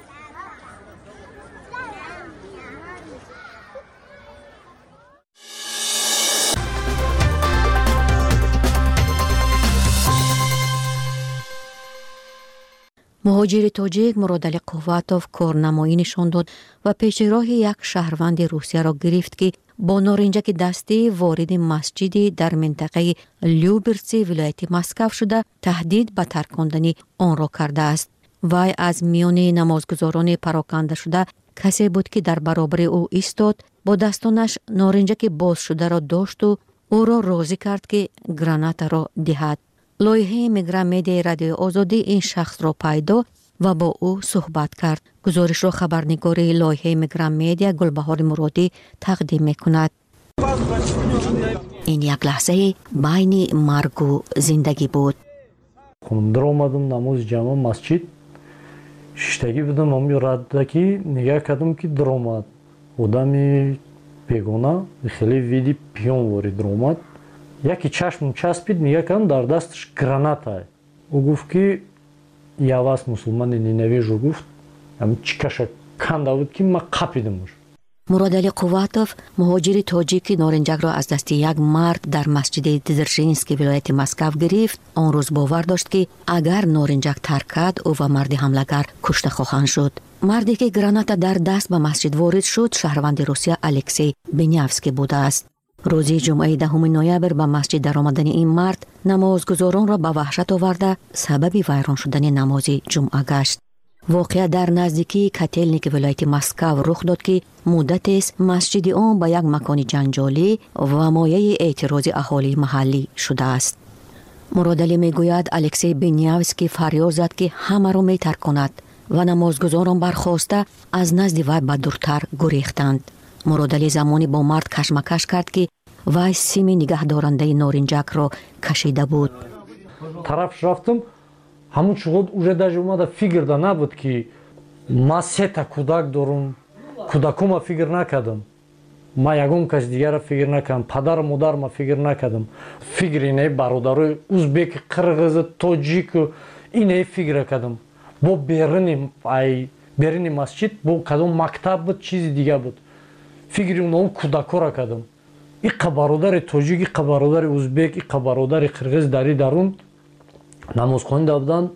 مهاجر تاجیک مراد قواتوف کارنمایی نشان داد و پیش راه یک شهروند روسیه را گرفت که با نارنجک دستی وارد مسجدی در منطقه لیوبرسی ولایت مسکو شده تهدید به ترک کردن آن را کرده است. وی از میان نمازگزاران پراکنده شده کسی بود که در برابر او ایستاد، با دستانش نارنجک باز شده را داشت و او را راضی کرد که گرانات را دهد. لایحه میگرام مدیا رادیو آزادی این شخص را پیدا و با او صحبت کرد. گزارش را خبرنگار لایحه میگرام مدیا گلبهار مرادی تقدیم میکند. این یک لحظه بین مرگ و زندگی بود. در آمدم نماز جمع مسجد شیشتگی بودم امی ردکی نگاه کردم که در آمد آدمی بیگانه خیلی ویدی پیان وارد آمد. یکی چشم چسبید نگاه کردم در دستش گرانات های. او گفت که یواز مسلمان نینویج رو گفت هم چکش کنده بود که ما قپیدمش. مرادعلی قواتوف مهاجر تاجیکی نارنجک را از دست یک مرد در مسجد دزرژینسکی ولایت مسکو گرفت. آن روز باور داشت که اگر نارنجک ترک کرد او و مرد حمله‌گر کشته خواهند شد. مردی که گرانات در دست به مسجد وارد شد شهروند روسیه الکسی بنیافسکی بوده است. روز جمعه دهم نوامبر به مسجد در آمدن این مرد نمازگزاران را به وحشت آورده سبب ویران شدن نماز جمعه گشت. واقعه در نزدیکی کتلنیک ولایت مسکو رخ داد که مدت است مسجد آن به یک مکان جنجالی و مایه اعتراض اهالی محلی شده است. مرادلی میگوید الکسی بنیافسکی فریاد زد که همه را میترکاند و نمازگزاران برخاسته از نزد وی به دورتر گریختند. مرادلی زمانی با مرد کشمکش کرد که وی سیم نگهدارنده نارنجک را کشیده بود. طرفش رفتم همون چقدر уже даже اومده فکر دا نبود که ما سه تا کودک دارم. کودکم فکر نکردم. ما یگم کس دیگر را فکر نکردم. پدر و مادر ما فکر نکردم. فکر اینه برادرای ازبک، قرغیز، تاجیک اینه فکر کردم. با بیرون ای بیرون مسجد با کدام مکتب بود چیز دیگه بود. فکر اونم کودکا را کردم. این برادر تاجیک، این برادر ازبک، این برادر قرغیز داری درون نماز خوانده بودن.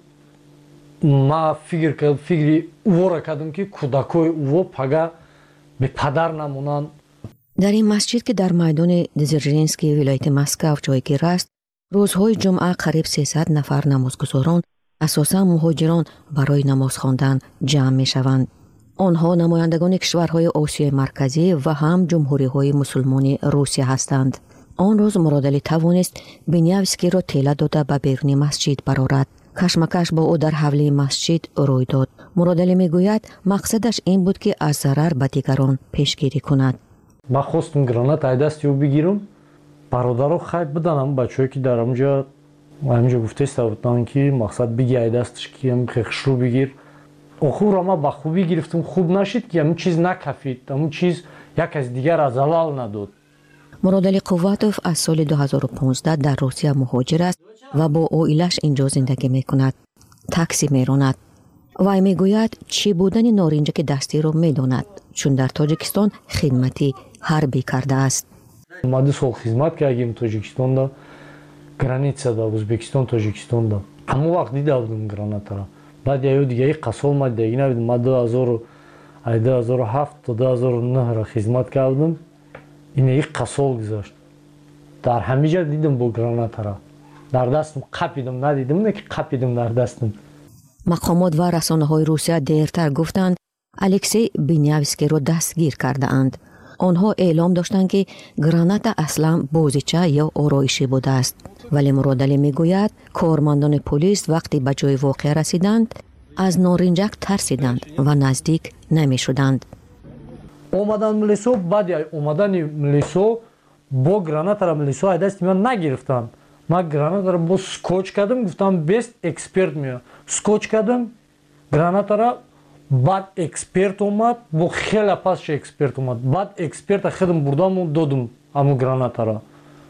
ما فکر کردم فکری او را کردم که کودکای او پگه به پدر نمونن. در این مسجد که در میدان دزرژینسکی ولایت مسکو جایگیر است، روزهای جمعه قریب سیصد نفر نمازگزاران اساساً مهاجران برای نماز خواندن جمع می شوند. آنها نمایندگان کشورهای آسیای مرکزی و هم جمهوری‌های مسلمان روسیه هستند. آن روز مرادلی توانست بنیافسکی را تیله داده به بیرون مسجد برآورد. کشمکش با او در حوله مسجد روی داد. مرادلی میگوید مقصدش این بود که از ضرر به دیگران پیشگیری کند. من خواستم گرانات از دست او بگیرم. برادرها خیلی بدنم بچه‌ای که در اونجا همینجا گفته استودن که مقصد بگی از دستش که هم خیخش رو بگیر. آخور ما با خوبی گرفتم خوب نشید که همون چیز نکفید. همون چیز یک از دیگر از حلال نداد. مرادلی قواتوف از سال دو هزار و پانزده در روسیه مهاجر است و با عائله‌اش اینجا زندگی میکند. تاکسی میراند. وی میگوید چی بودن نارنجک دستی را میداند چون در تاجیکستان خدمتی حربی کرده است. ما دو سال خدمت کردیم تاجیکستان دا، گرانیتسا دا، ازبکستان تاجیکستان دا. همون وقت دیده بودم گرانات را. بعد یه دیگه قصول ما دیگه نبودم. ما دو هزار و هفت تا دو هزار و نه را خدمت کردم. این یک قصول گذاشت. در همه جا دیدم با گرانات را. در دستم قپیدم ندیدم نه که قپیدم در دستم. مقامات و رسانه‌های روسیه دیرتر گفتند الکسی بنیافسکی را دستگیر کرده اند. آنها اعلام داشتند که گرانات اصلا بازیچه یا آرایشی بوده است. ولی مرادلی میگوید کارمندان پلیس وقتی به جای واقعه رسیدند از نارنجک ترسیدند و نزدیک نمی شدند. اومدن ملیسو بعد اومدن ملیسو با گرانات را ملیسو از دست من نگرفتن. من گرانات را با سکوچ کردم گفتم بیست اکسپرت میاد. سکوچ کردم گرانات را بعد اکسپرت اومد با خیلی پاسش اکسپرت اومد. بعد اکسپرت خودم بردم و دادم همون گرانات را.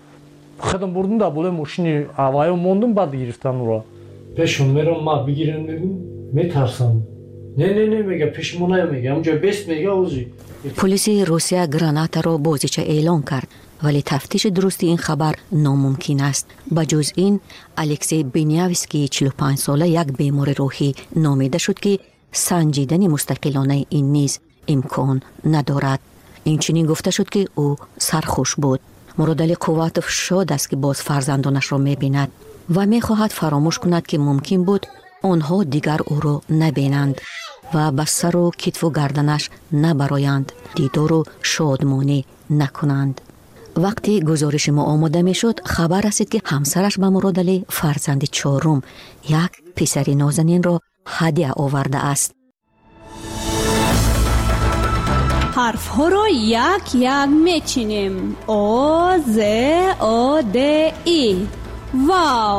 خودم بردم در بالای ماشین هوایی موندم بعد گرفتن او را. پیشون میرم ما بگیرن میگم میترسم. نه نه نه میگه پیشمون نمیگه اونجا بیست میگه اوزی. پلیس روسیه گرانات را بازیچه اعلام کرد ولی تفتیش درستی این خبر ناممکن است. بجز این الکسی بنیافسکی چهل و پنج ساله یک بیمار روحی نامیده شد که سنجیدن مستقلانه این نیز امکان ندارد. این چنین گفته شد که او سرخوش بود. مرادلی قواتوف شاد است که باز فرزندانش را میبیند و میخواهد فراموش کند که ممکن بود آنها دیگر او را نبینند و به سر و کتف و گردنش نبرایند، دیدار و شادمانی نکنند. وقتی گزارش ما آماده می شد خبر رسید که همسرش به مرادلی فرزند چهارم یک پسر نازنین را هدیه آورده است. حرف ها را یک یک می چینیم. آ ز آ د ای واو.